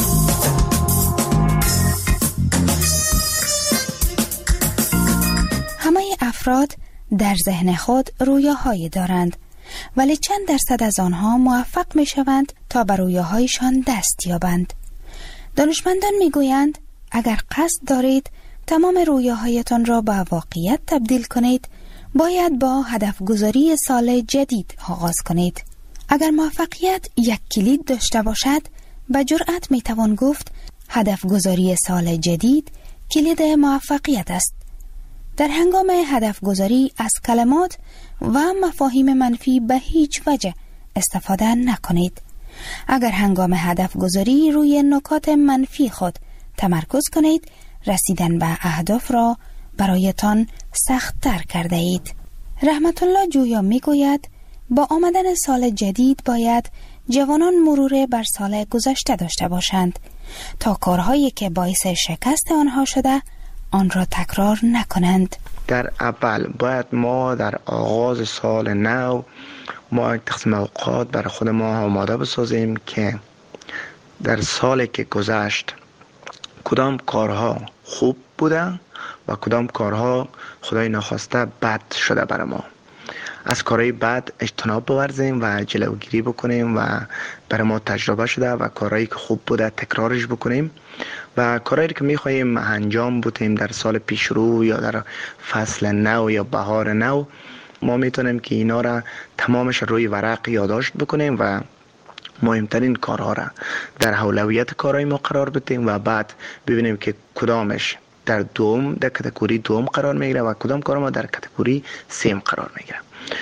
C: همه افراد در ذهن خود رویاهایی دارند، ولی چند درصد از آنها موفق می شوند تا بر رویاهایشان دست یابند. دانشمندان می گویند اگر قصد دارید تمام رویاهایتان را به واقعیت تبدیل کنید، باید با هدف گذاری سال جدید آغاز کنید. اگر موفقیت یک کلید داشته باشد، به جرأت می توان گفت هدف گذاری سال جدید کلید موفقیت است. در هنگام هدف گذاری از کلمات و مفاهیم منفی به هیچ وجه استفاده نکنید. اگر هنگام هدف گذاری روی نکات منفی خود تمرکز کنید، رسیدن به اهداف را برایتان سخت تر کرده اید. رحمت الله جویا می گوید با آمدن سال جدید باید جوانان مرور بر سال گذشته داشته باشند تا کارهایی که باعث شکست آنها شده آن را تکرار نکنند.
H: در اول باید ما در آغاز سال نو ما تقسیم اوقات برای خود ما آماده بسازیم که در سالی که گذشت کدام کارها خوب بودن و کدام کارها خدای نخواسته بد شده برای ما. از کارهای بد اجتناب بورزیم و جلوگیری بکنیم و برای ما تجربه شده و کارهایی که خوب بوده تکرارش بکنیم و کارهایی که میخواییم انجام بدیم در سال پیش رو یا در فصل نو یا بهار نو، ما میتونیم که اینا را تمامش روی ورق یادداشت بکنیم و مهمترین کارها را در اولویت کارهای ما قرار بدیم و بعد ببینیم که کدامش در کاتگوری دوم قرار میگیره و کدام کار ما در کاتگوری سیم قرار میگیره.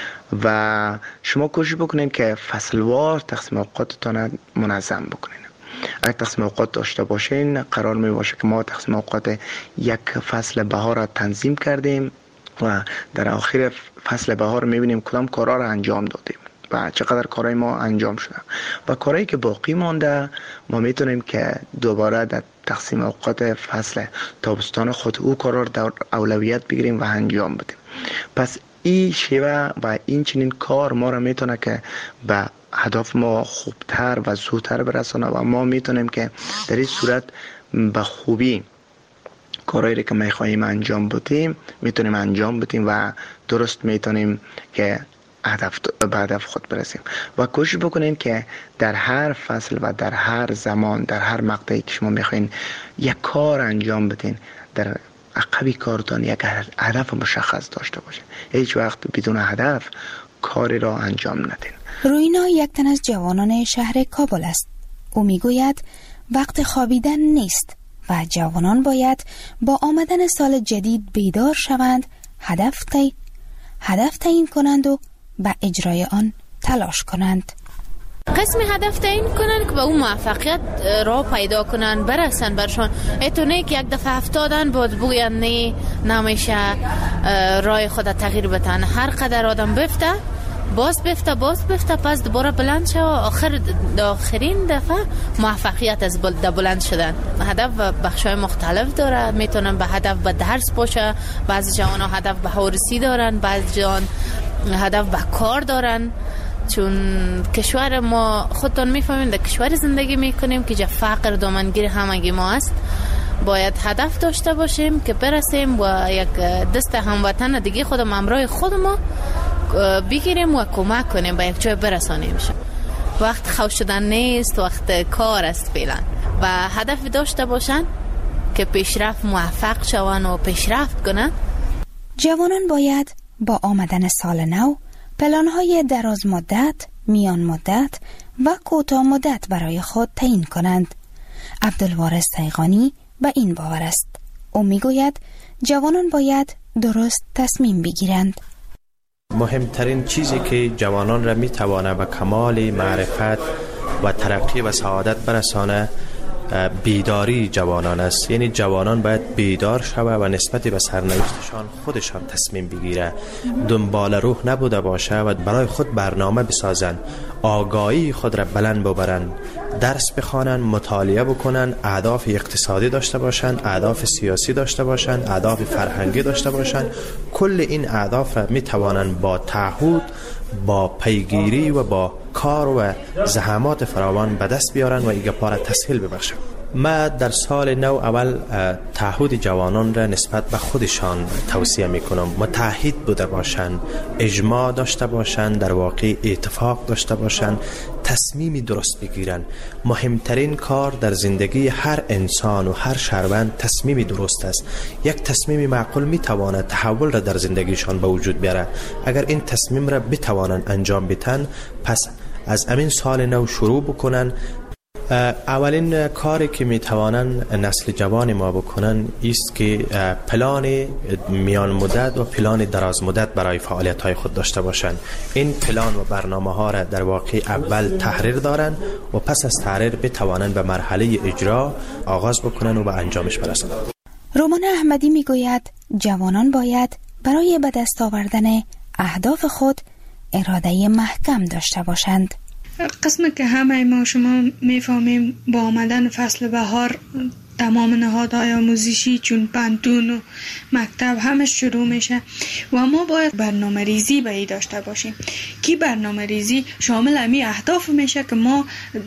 H: و شما کوشش بکنین که فصلوار تقسیم اوقاتتان منظم بکنین. اگر تقسیم اوقات داشته باشین قرار می باشه که ما تقسیم اوقات یک فصل بهار را تنظیم کردیم و در آخر فصل بهار میبینیم کدام کارها را انجام دادیم و چقدر کارهای ما انجام شده و کارهایی که باقی مانده ما میتونیم که دوباره در تقسیم اوقات فصل تابستان خود او کارها را در اولویت بگیریم و انجام بدیم. پس این شیوه و این چنین کار ما را میتونه که به هدف ما خوبتر و زودتر برسانه و ما میتونیم که در این صورت به خوبی کارهایی که میخواهیم انجام بدیم میتونیم انجام بدیم و درست میتونیم که به هدف خود برسیم. و کوشش بکنین که در هر فصل و در هر زمان در هر مقطعی که شما میخواین یک کار انجام بدین، در عقبی کارتان یک هدف مشخص داشته باشین. هیچ وقت بدون هدف کاری را انجام ندین.
C: روینا یک تن از جوانان شهر کابل است. او میگوید وقت خوابیدن نیست و جوانان باید با آمدن سال جدید بیدار شوند، هدف تعیین کنند و به اجرای آن تلاش کنند.
W: قسم هدف تعیین کنن که به اون موفقیت را پیدا کنن برسن برشان. ایتونه که یک دفعه افتادن باید بگوین نه نمیشه رای خود تغییر بتن. هر قدر آدم باز بفته پس دوباره بلند شه و آخرین دفعه موفقیت از بلند شدن. هدف بخشای مختلف داره. میتونن به هدف به درس باشه، بعضی جوان ها هدف به هورسی دارن، بعضی جوان هدف به کار دارن. چون کشور ما خودتون میفهمین در کشور زندگی میکنیم که جا فقر دامنگیر همگی ما است. باید هدف داشته باشیم که برسیم و یک دست هموطن دیگه خودم همراه خود ما بگیریم و کمک کنیم به یک جای برسانیم. وقت خوش شدن نیست، وقت کار است فعلا. و هدف داشته باشن که پیشرفت موفق شون و پیشرفت کنن.
C: جوانان باید با آمدن سال نو پلان‌های دراز مدت، میان مدت و کوتاه مدت برای خود تعیین کنند. عبدالوارث تیغانی به این باور است. او میگوید جوانان باید درست تصمیم بگیرند.
D: مهمترین چیزی که جوانان را میتوانه به کمال معرفت و ترقی و سعادت برسانه بیداری جوانان است. یعنی جوانان باید بیدار شوه و نسبت به سرنوشتشان خودشان تصمیم بگیره، دنبال روح نبوده باشه و برای خود برنامه بسازن، آگاهی خود را بلند ببرن، درس بخوانن، مطالعه بکنن، اهداف اقتصادی داشته باشن، اهداف سیاسی داشته باشن، اهداف فرهنگی داشته باشن. کل این اهداف را میتوانن با تعهد، با پیگیری و با کار و زحمات فراوان به دست بیارن و ایگه پاره تسهیل ببخشن. ما در سال نو اول تعهد جوانان را نسبت به خودشان توصیه میکنم. متحد بوده باشند، اجماع داشته باشند، در واقع اتفاق داشته باشند، تصمیمی درست بگیرن. مهمترین کار در زندگی هر انسان و هر شهروند تصمیمی درست است. یک تصمیم معقول میتواند تحول را در زندگیشان به وجود بیاره. اگر این تصمیم را بتوانند انجام بدن، پس از امین سال نو شروع بکنن. اولین کاری که میتوانن نسل جوان ما بکنن است که پلان میان مدت و پلان دراز مدت برای فعالیت های خود داشته باشند. این پلان و برنامه ها را در واقع اول تحریر دارن و پس از تحریر بتوانن به مرحله اجرا آغاز بکنن و به انجامش برسند.
C: رومان احمدی میگوید جوانان باید برای به دست آوردن اهداف خود اراده محکم داشته باشند.
J: قسم که همه ما شما میفهمیم با آمدن فصل بهار تمام نهادهای آموزشی چون پانتون و مکتب همه شروع میشه و ما باید برنامه ریزی به ای داشته باشیم که برنامه ریزی شامل امی اهداف میشه که ما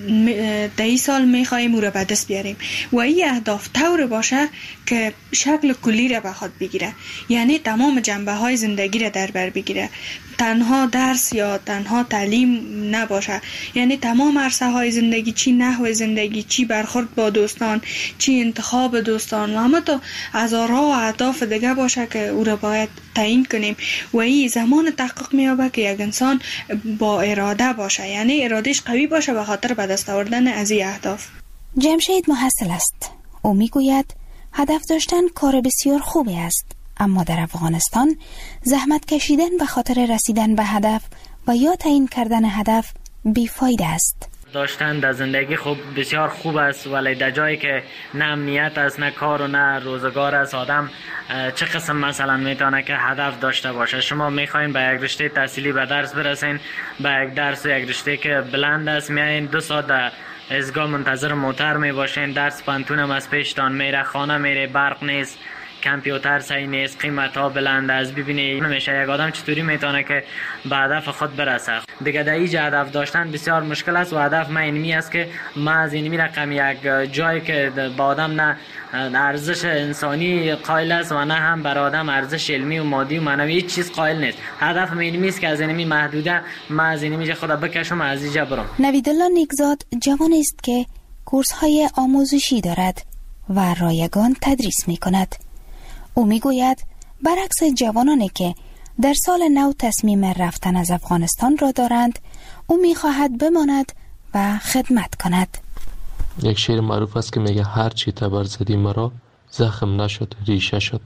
J: در این سال میخواییم او را به دست بیاریم و این اهداف طور باشه که شکل کلی را به خود بگیره، یعنی تمام جنبه های زندگی را در بر بگیره، تنها درس یا تنها تعلیم نباشه، یعنی تمام عرصه های زندگی، چی نحو زندگی، چی برخورد با دوستان، چی انتخاب دوستان و همه تا هزارها و اهداف دیگه باشه که او را باید تعیین کنیم و این زمان تحقق میابه که یک انسان با اراده باشه، یعنی ارادهش قوی باشه به خاطر به دست آوردن از این اهداف.
C: جمشید محصل است. او میگوید هدف داشتن کار بسیار خوبی است، اما در افغانستان زحمت کشیدن به خاطر رسیدن به هدف و یا تعیین کردن هدف بیفایده است.
K: داشتن در زندگی خوب بسیار خوب است، ولی در جایی که نه امنیت است، نه کار و نه روزگار است، آدم چه قسم مثلا میتونه که هدف داشته باشه؟ شما میخواین به یک رشته تحصیلی به درس برسین، به یک درس و یک رشته که بلند است میایین 2 ساعت در ازگاه منتظر موتر میباشین، درس پانتون هم از پیشتان میره، خانه میره، برق نیست، کامپیوتر صحیح نیست، قیمت ها بلند است. ببینید نمیشه یک آدم چطوری میتونه که به هدف خود برسه. دیگه در اینجا هدف داشتن بسیار مشکل است و هدف من اینمی است که ما از اینمی رقم یک جایی که با آدم نه ارزش انسانی قائل است و نه هم بر آدم ارزش علمی و مادی و معنوی هیچ چیز قائل نیست. هدف من اینمی است که از اینمی محدوده ما از اینمی خود بکشم از اینجا برم.
C: نویدالله نیکزاد جوان است که کورس های آموزشی دارد و رایگان تدریس می کند. او میگوید برعکس جوانانی که در سال نو تصمیم رفتن از افغانستان را دارند، او میخواهد بماند و خدمت کند.
X: یک شعر معروف است که میگه هر چی تبر زدی مرا زخم نشد ریشه شد.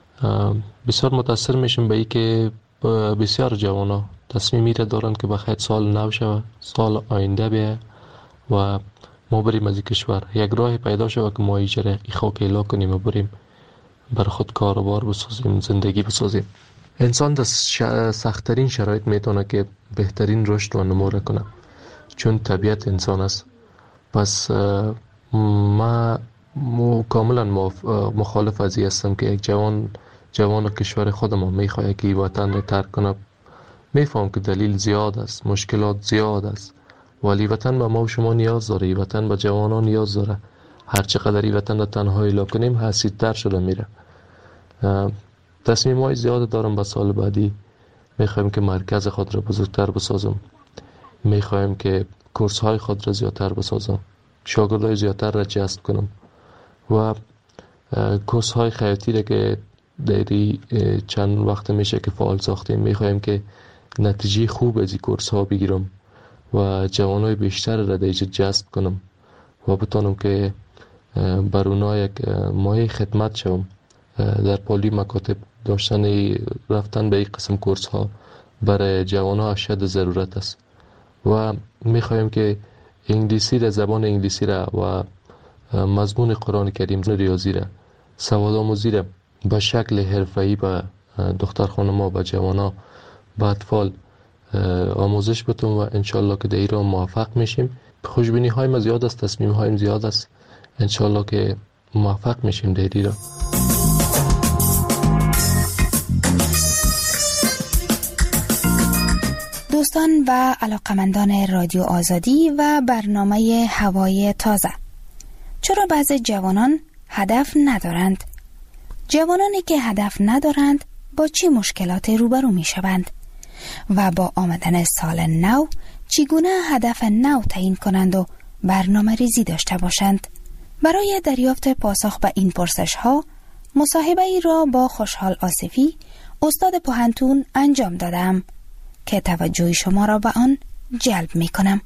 X: بسیار متاثر میشم به این که بسیار جوانا تصمیمی را دارند که بخاطر سال نو شود، سال آینده بیه و ما بریم از کشور، یک راه پیدا شود که ما ایجره خاک اعلا کنیم و بریم بر خود کاروبار بسازیم، زندگی بسازیم. انسان در سخت‌ترین شرایط میتونه که بهترین رشد و نمو کنه، چون طبیعت انسان است. پس ما کاملا مخالف از این هستم که یک جوان کشور خودمان میخواد که وطن را ترک کنه. میفهم که دلیل زیاد است، مشکلات زیاد است، ولی وطن به ما و شما نیاز داره، وطن به جوانان نیاز داره. هر چقدر این وطن را تنها اعلا کنیم حسیدتر شده میره. تصمیم های زیاد دارم به سال بعدی. میخوایم که مرکز خود را بزرگتر بسازم، میخوایم که کورس های خود را زیادتر بسازم، شاگردای زیادتر را جذب کنم و کورس های خیاطی را که دیری چند وقت میشه که فعال ساختیم، میخوایم که نتیجه خوب از این کورس ها بگیرم و جوانای بیشتر را دیجا جذب کنم و بتانم که بر اونا یک مایه خدمت شوم در پالی مکاتب داشتن رفتن به این قسم کورس ها برای جوان ها اشد ضرورت است و میخوایم که انگلیسی را، زبان انگلیسی را و مضمون قرآن کریم، ریاضی را، سواد آموزی را به شکل حرفه‌ای به دختر خانم‌ها و جوان‌ها به اطفال آموزش بتون و انشالله که در ایران موفق میشیم. خوشبینی های ما زیاد است، تصمیم هایم زیاد است، انشالله که موفق میشیم در ایران.
C: دوستان و علاقمندان رادیو آزادی و برنامه هوای تازه، چرا بعضی جوانان هدف ندارند؟ جوانانی که هدف ندارند با چه مشکلاتی روبرو می شوند؟ و با آمدن سال نو چگونه هدف نو تعیین کنند و برنامه ریزی داشته باشند؟ برای دریافت پاسخ به این پرسش ها مصاحبه ای را با خوشحال آصفی، استاد پوهنتون انجام دادم که توجه شما را به آن جلب می کنم.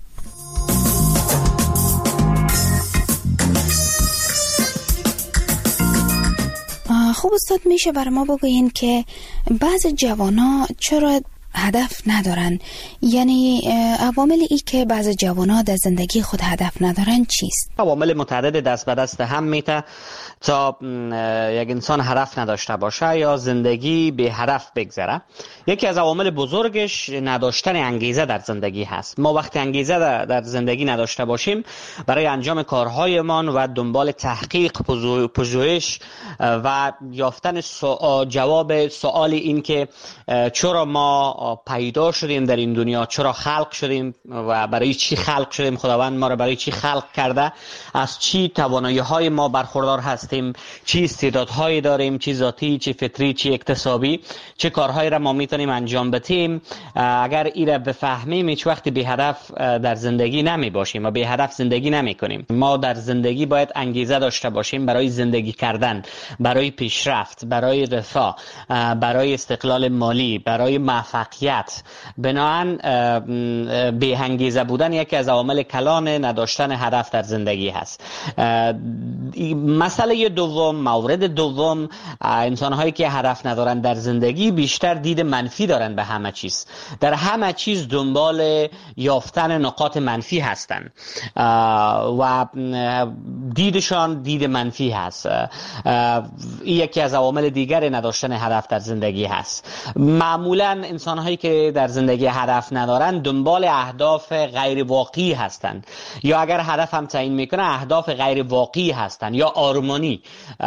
C: خوب استاد، میشه بر ما بگوین که بعض جوانا چرا هدف ندارن؟ یعنی عوامل ای که بعض جوانا در زندگی خود هدف ندارن چیست؟
B: عوامل متعدد دست به دست هم میته تا یک انسان هدف نداشته باشه یا زندگی به هدف بگذره. یکی از عوامل بزرگش نداشتن انگیزه در زندگی هست. ما وقتی انگیزه در زندگی نداشته باشیم برای انجام کارهایمان و دنبال تحقیق، پژوهش و یافتن جواب سوال این که چرا ما پیدا شدیم در این دنیا، چرا خلق شدیم و برای چی خلق شدیم، خداوند ما را برای چی خلق کرده، از چی توانایی‌های ما برخوردار هستیم، چی استعدادهایی داریم، چی ذاتی، چی فطری، چی اکتسابی، چه کارهایی را ما میتونیم انجام بدیم. اگر این را بفهمیم هیچ وقت به هدف در زندگی نمی باشیم و به هدف زندگی نمی کنیم. ما در زندگی باید انگیزه داشته باشیم برای زندگی کردن، برای پیشرفت، برای رفاه، برای استقلال مالی، برای موفقیت. بنابراین به انگیزه بودن یکی از عوامل کلان نداشتن هدف در زندگی هست. مسئله دوم، مورد دوم، انسان هایی که هدف ندارن در زندگی بیشتر دید منفی دارن به همه چیز. در همه چیز دنبال یافتن نقاط منفی هستن و دیدشان دید منفی هست. این یکی از عوامل دیگر نداشتن هدف در زندگی هست. معمولا انسان هایی که در زندگی هدف ندارن دنبال اهداف غیر واقعی هستن، یا اگر هدف هم تعیین میکنه اهداف غیر واقعی هستن یا آرمانی،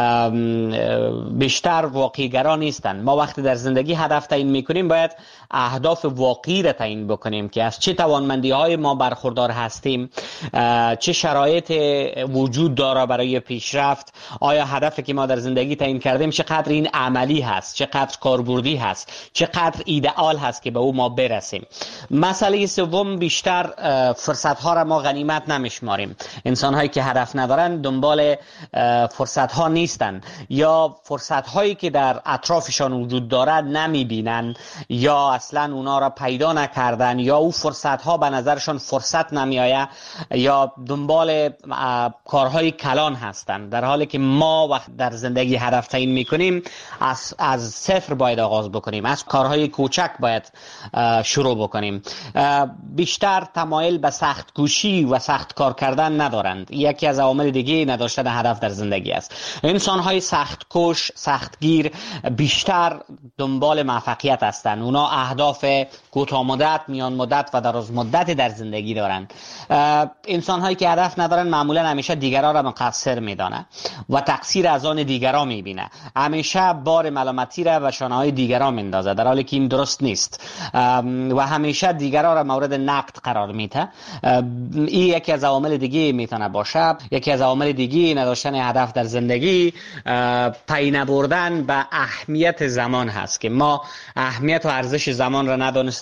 B: بیشتر واقعی گرا نیستن. ما وقتی در زندگی هدف تعیین میکنیم باید اهداف واقعی را تعیین بکنیم که از چه توانمندی های ما برخوردار هستیم، چه شرایط وجود داره برای پیشرفت، آیا هدفی که ما در زندگی تعیین کردیم چقدر این عملی هست، چقدر کاربردی هست، چقدر ایدئال هست که به او ما برسیم. مسئله سوم، بیشتر فرصت ها را ما غنیمت نمیشماریم. انسان هایی که هدف ندارن دنبال فرصت ها نیستن یا فرصت هایی که در اطرافشان وجود دارد نمیبینن یا اصلا اونا را پیدا نکردن یا او فرصت ها به نظرشان فرصت نمیآید یا دنبال کارهای کلان هستن، در حالی که ما وقت در زندگی هدف تعیین میکنیم از صفر باید آغاز بکنیم، از کارهای کوچک باید شروع بکنیم. بیشتر تمایل به سخت کوشی و سخت کار کردن ندارند. یکی از عوامل دیگه نداشتن هدف در زندگی است. انسان های سخت کوش، سختگیر بیشتر دنبال موفقیت هستند. اونا اهداف کوتاه مدت، میان مدت و دراز مدت در زندگی دارند. انسان هایی که هدف ندارن معمولا همیشه دیگران را مقصر میدانه و تقصیر از آن دیگران میبینه. همیشه بار ملامتی را به شانه های دیگران میندازه، در حالی که این درست نیست و همیشه دیگران را مورد نقد قرار میده. این یکی از عوامل دیگه میتونه باشه. یکی از عوامل دیگه نداشتن هدف در زندگی پی نبردن به اهمیت زمان هست که ما اهمیت و ارزش زمان را ندانستیم.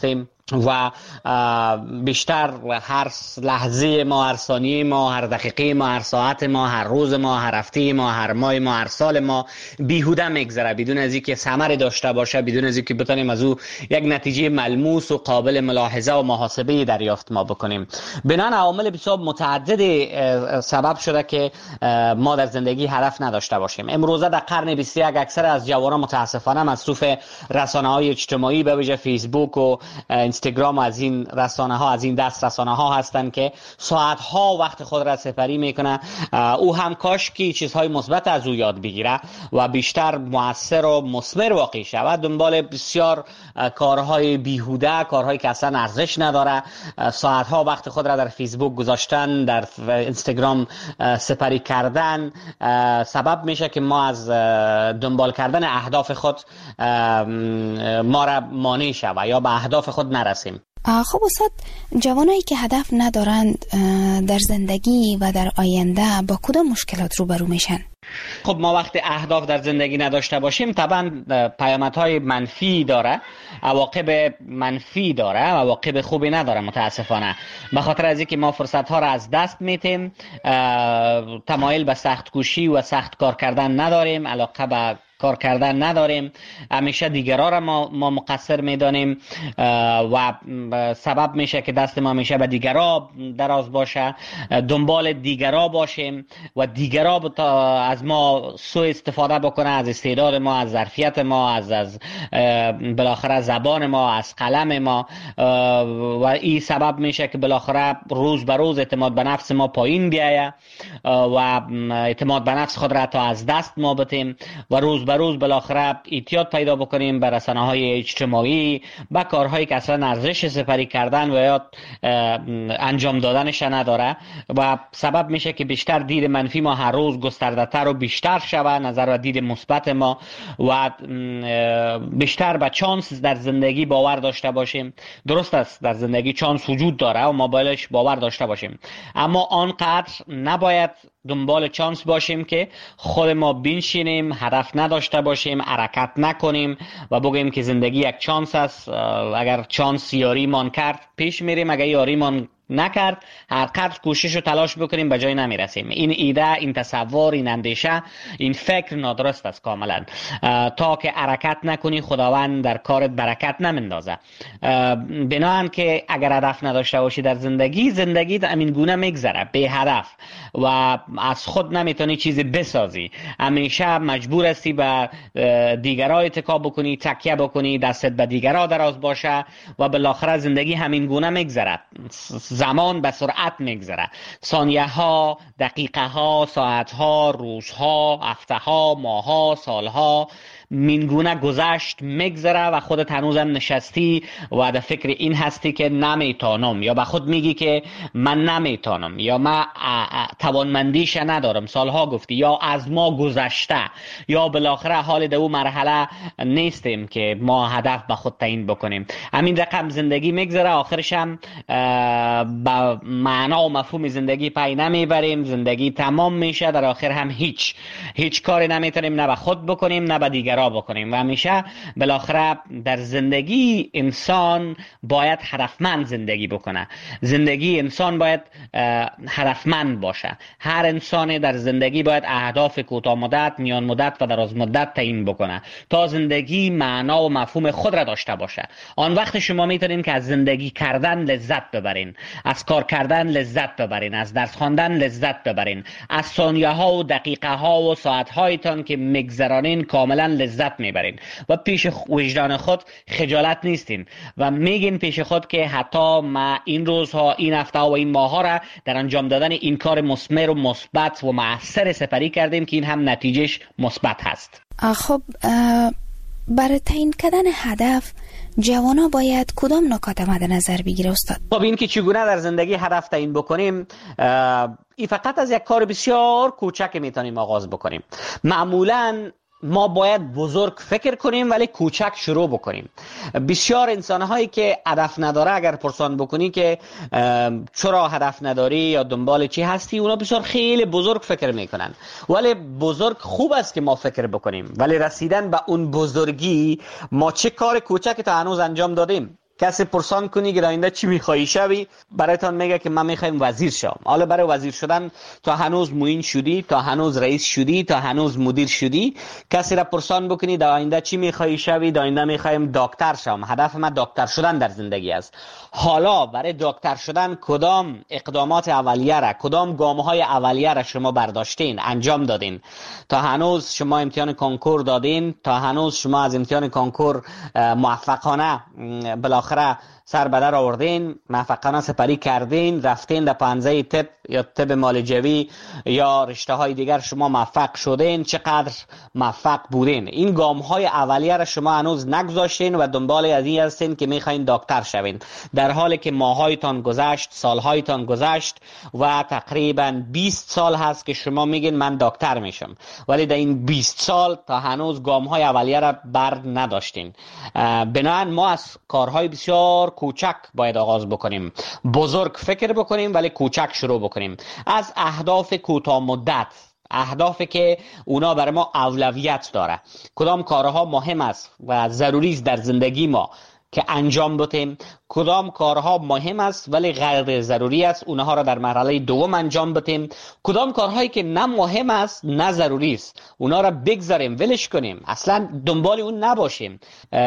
B: و بیشتر هر لحظه ما، هر ثانیه ما، هر دقیقه ما، هر ساعت ما، هر روز ما، هر هفته ما، هر ماه ما، هر سال ما بیهوده میگذره بدون از اینکه ثمری داشته باشه، بدون از اینکه بتونیم از او یک نتیجه ملموس و قابل ملاحظه و محاسبه دریافت ما بکنیم. بنابراین عوامل بسیار متعدد سبب شده که ما در زندگی هدف نداشته باشیم. امروزه در قرن 21 اکثر از جوانان متاسفانه مصروف رسانه‌های اجتماعی به ویژه فیسبوک و اینستاگرام و از این رسانه ها، از این دست رسانه ها هستند که ساعت ها وقت خود را سپری میکنه. او هم کاش که چیزهای مثبت از او یاد بگیره و بیشتر مؤثر و مثمر واقع شود. دنبال بسیار کارهای بیهوده، کارهایی که اصلا ارزش نداره، ساعت ها وقت خود را در فیسبوک گذاشتن، در اینستاگرام سپری کردن سبب میشه که ما از دنبال کردن اهداف خود ما را مانع شود یا به اهداف خود نرسیم.
C: خب استاد، جوانایی که هدف ندارند در زندگی و در آینده با کدام مشکلات روبرو میشن؟
B: خب ما وقتی اهداف در زندگی نداشته باشیم طبعا پیامدهای منفی داره، عواقب منفی داره، عواقب خوبی نداره متاسفانه. به خاطر از اینکه ما فرصت ها را از دست میتیم، تمایل به سخت کوشی و سخت کار کردن نداریم، علاقه به کار کردن نداریم، همیشه دیگرها را ما مقصر میدانیم و سبب میشه که دست ما همیشه به دیگرها دراز باشه، دنبال دیگرها باشیم و دیگرها از ما سوء استفاده بکنه، از استعداد ما، از ظرفیت ما، از بالاخره زبان ما، از قلم ما، و این سبب میشه که بالاخره روز به روز اعتماد به نفس ما پایین بیایه و اعتماد به نفس خود را تا از دست ما بدیم و روز به روز بالاخره اعتیاد پیدا بکنیم به رسانه‌های اجتماعی، به کارهایی که اصلا ارزش سپری کردن و یا انجام دادنش نداره و سبب میشه که بیشتر دید منفی ما هر روز گسترده‌تر و بیشتر شود، نظر و دید مثبت ما و بیشتر به چانس در زندگی باور داشته باشیم. درست است در زندگی چانس وجود داره و ما بایدش باور داشته باشیم، اما آنقدر نباید دنبال چانس باشیم که خود ما بنشینیم، هدف نداشته باشیم، حرکت نکنیم و بگیم که زندگی یک چانس است، اگر چانس یاریمان کرد پیش میریم، اگر یاریمان نکرد هر قدر کوشش و تلاش بکنیم به جای نمیرسیم. این ایده، این تصور، این اندیشه، این فکر نادرست است کاملا. تا که حرکت نکنی خداوند در کارت برکت نمیندازه. بنابراین که اگر هدف نداشته باشی در زندگی همین گونه میگذره بی هدف و از خود نمیتونی چیزی بسازی، همیشه مجبور هستی به دیگرها اتکا بکنی، تکیه بکنی، دستت به دیگرها دراز باشه و بالاخره زندگی همین گونه میگذره. زمان به سرعت میگذره، ثانیه ها، دقیقه ها، ساعت ها، روزها، هفته ها، ماه ها، سال ها مینگونه گذشت میگذره و خودت هنوزم نشستی و در فکر این هستی که نمیتونم، یا به خود میگی که من نمیتونم، یا من توانمندیش ندارم، سالها گفتی، یا از ما گذشته، یا بالاخره حال در اون مرحله نیستیم که ما هدف به خود تعیین بکنیم. همین رقم زندگی میگذره، آخرش هم با معنا و مفهوم زندگی پی نمیبریم، زندگی تمام میشه، در آخر هم هیچ کاری نمیتونیم نه به خود بکنیم نه به دیگر بکنیم و همیشه بالاخره در زندگی انسان باید هدفمند زندگی بکنه. زندگی انسان باید هدفمند باشه. هر انسان در زندگی باید اهداف کوتاه مدت، میان مدت و دراز مدت تعیین بکنه تا زندگی معنا و مفهوم خود را داشته باشه. آن وقت شما میتونین که از زندگی کردن لذت ببرین، از کار کردن لذت ببرین، از درس خواندن لذت ببرین، از ثانیه ها و دقیقه ها و ساعت هایتان که میگذرانین کاملا لذت میبرین و پیش وجدان خود خجالت نیستین و میگین پیش خود که حتی ما این روزها، این هفته و این ماه ها را در انجام دادن این کار مثمر و مثبت و مؤثر سپری کردیم که این هم نتیجهش مثبت هست.
C: خب برای تعیین کردن هدف جوانا باید کدام نکات مد نظر بگیره استاد؟
B: خب این که چگونه در زندگی هدف تعیین بکنیم، این فقط از یک کار بسیار کوچک میتونیم آغاز بکنیم. معمولاً ما باید بزرگ فکر کنیم ولی کوچک شروع بکنیم. بسیار انسان‌هایی که هدف نداره اگر پرسان بکنی که چرا هدف نداری یا دنبال چی هستی، اونا بسیار خیلی بزرگ فکر میکنن. ولی بزرگ خوب است که ما فکر بکنیم، ولی رسیدن به اون بزرگی ما چه کار کوچکی تا هنوز انجام دادیم. کسی پرسان کنی که آینده چی میخوایی شوی، برایتان میگه که من میخوایم وزیر شم. حالا برای وزیر شدن تا هنوز معین شدی، تا هنوز رئیس شدی، تا هنوز مدیر شدی. کسی را پرسان بکنی در آینده چی میخوایی شوی، در آینده میخوایم دکتر شم، هدف من دکتر شدن در زندگی است. حالا برای دکتر شدن کدام اقدامات اولیه را، کدام گام‌های اولیه را شما برداشتین، انجام دادین؟ تا هنوز شما امتحان کنکور دادین، تا هنوز شما از امتحان کنکور موفقانه بالاخره سر به در آوردین، موفقانه سپری کردین، رفتین در پانزه طب یا طب معالجوی یا رشته های دیگر شما موفق شدین، چقدر موفق بودین؟ این گام های اولیه را شما هنوز نگذاشتین و دنبال از این هستین که میخواین دکتر شوین، در حالی که ماهایتان گذشت، سالهایتان گذشت و تقریبا 20 سال هست که شما میگین من دکتر میشم، ولی در این 20 سال تا هنوز گام های اولیه را بر نداشتین. بنابراین ما از کارهای بسیار کوچک باید آغاز بکنیم، بزرگ فکر بکنیم ولی کوچک شروع بکنیم. از اهداف کوتاه مدت، اهدافی که اونا برای ما اولویت داره، کدام کارها مهم است و ضروری است در زندگی ما که انجام بدیم، کدام کارها مهم است ولی غیر ضروری است اونها را در مرحله دوم انجام بدیم، کدام کارهایی که نه مهم است نه ضروری است اونها را بگذاریم، ولش کنیم، اصلا دنبال اون نباشیم.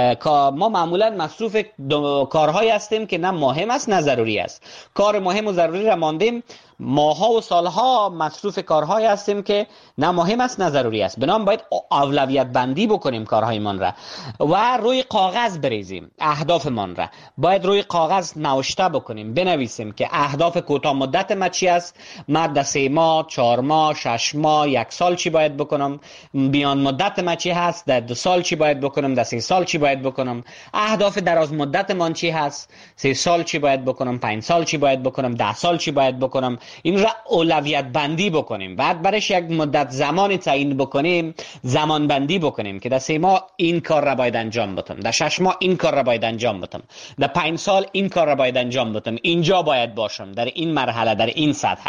B: ما معمولا مصروف کارهایی هستیم که نه مهم است نه ضروری است. کار مهم و ضروری را ماندیم، ماها و سالها مصروف کارهایی هستیم که نه مهم است نه ضروری است. بنابراین باید اولویت بندی بکنیم کارهایمان را و روی کاغذ بریزیم. اهدافمان را باید روی کاغذ نوشته بکنیم، بنویسیم که اهداف کوتاه مدت ما چی است، من در 3 ماه، 4 ماه، 6 ماه، 1 سال چی باید بکنم، میان مدت ما چی هست، در 2 سال چی باید بکنم، در 3 سال چی باید بکنم، اهداف دراز مدت من چی هست، 3 سال چی باید بکنم، 5 سال چی باید بکنم، 10 سال چی باید بکنم. این را اولویت بندی بکنیم، بعد برایش یک مدت زمانی تعیین بکنیم، زمان بندی بکنیم که در 3 ماه این کار را باید انجام بدم، در 6 ماه این کار را باید انجام بدم، در 5 سال این کار را باید انجام بدم، اینجا باید باشم، در این مرحله، در این سطح.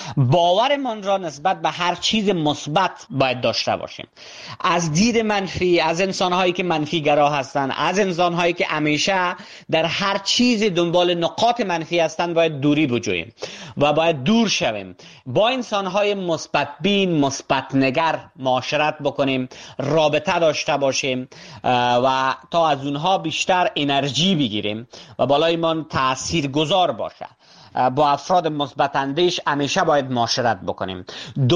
B: باورمان را نسبت به هر چیز مثبت باید داشته باشیم. از دید منفی، از انسان‌هایی که منفی گرا هستند، از انسان‌هایی که همیشه در هر چیز دنبال نقاط منفی هستند باید دوری بجوییم و باید دور شویم. با انسان‌های مثبت بین، مثبت نگر معاشرت بکنیم، رابطه داشته باشیم و تا از اونها بیشتر انرژی بگیریم و بالای ما تاثیرگذار باشه. با افراد مثبت اندیش همیشه باید معاشرت بکنیم.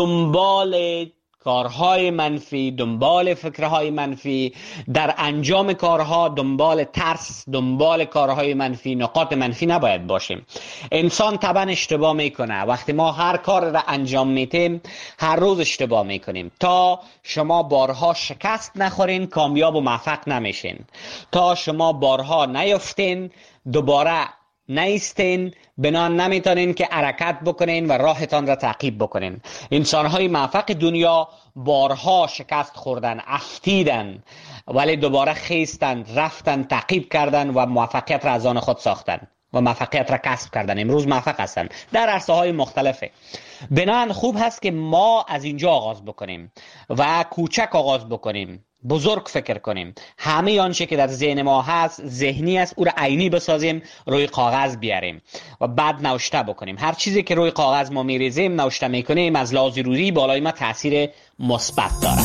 B: دنبال کارهای منفی، دنبال فکرهای منفی، در انجام کارها دنبال ترس، دنبال کارهای منفی، نقاط منفی نباید باشیم. انسان طبعا اشتباه میکنه. وقتی ما هر کار را انجام میتیم هر روز اشتباه میکنیم. تا شما بارها شکست نخورین کامیاب و موفق نمیشین. تا شما بارها نیفتین دوباره نیستین، بنان نمیتونین که حرکت بکنین و راهتان را تعقیب بکنین. انسانهای موفق دنیا بارها شکست خوردن، افتیدن، ولی دوباره خیستن، رفتن، تعقیب کردن و موفقیت را از آن خود ساختن و موفقیت را کسب کردن. امروز موفق هستن در عرصه‌های مختلفه. بنان خوب هست که ما از اینجا آغاز بکنیم و کوچک آغاز بکنیم، بزرگ فکر کنیم. همه آنچه که در ذهن ما هست، ذهنی است، او را عینی بسازیم، روی کاغذ بیاریم و بعد نوشته بکنیم. هر چیزی که روی کاغذ ما میریزیم، نوشته میکنیم، از لحاظ روحی بالای ما تاثیر مثبت داره.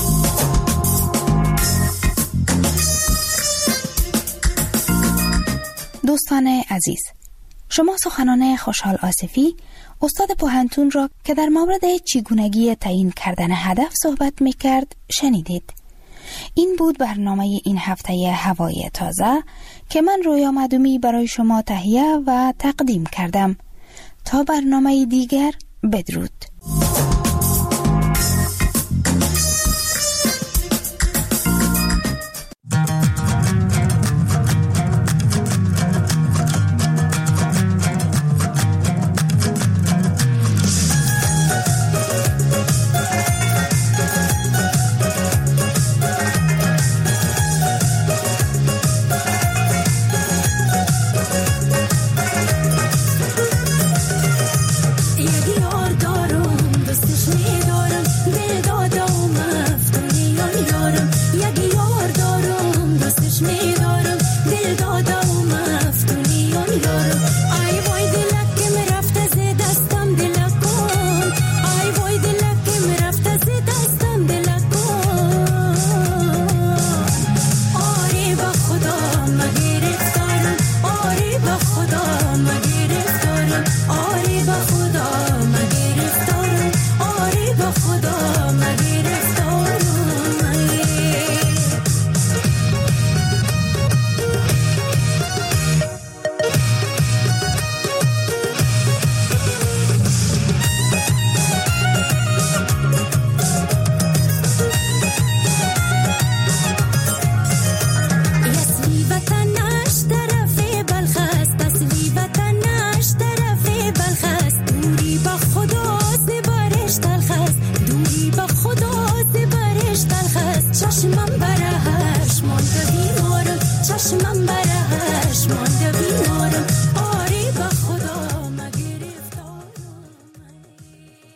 C: دوستان عزیز، شما سخنان خوشحال آصفی، استاد پوهنتون را که در مورد چگونگی تعیین کردن هدف صحبت میکرد شنیدید. این بود برنامه این هفته هوای تازه که من رویا مدومی برای شما تهیه و تقدیم کردم. تا برنامه دیگر، بدرود.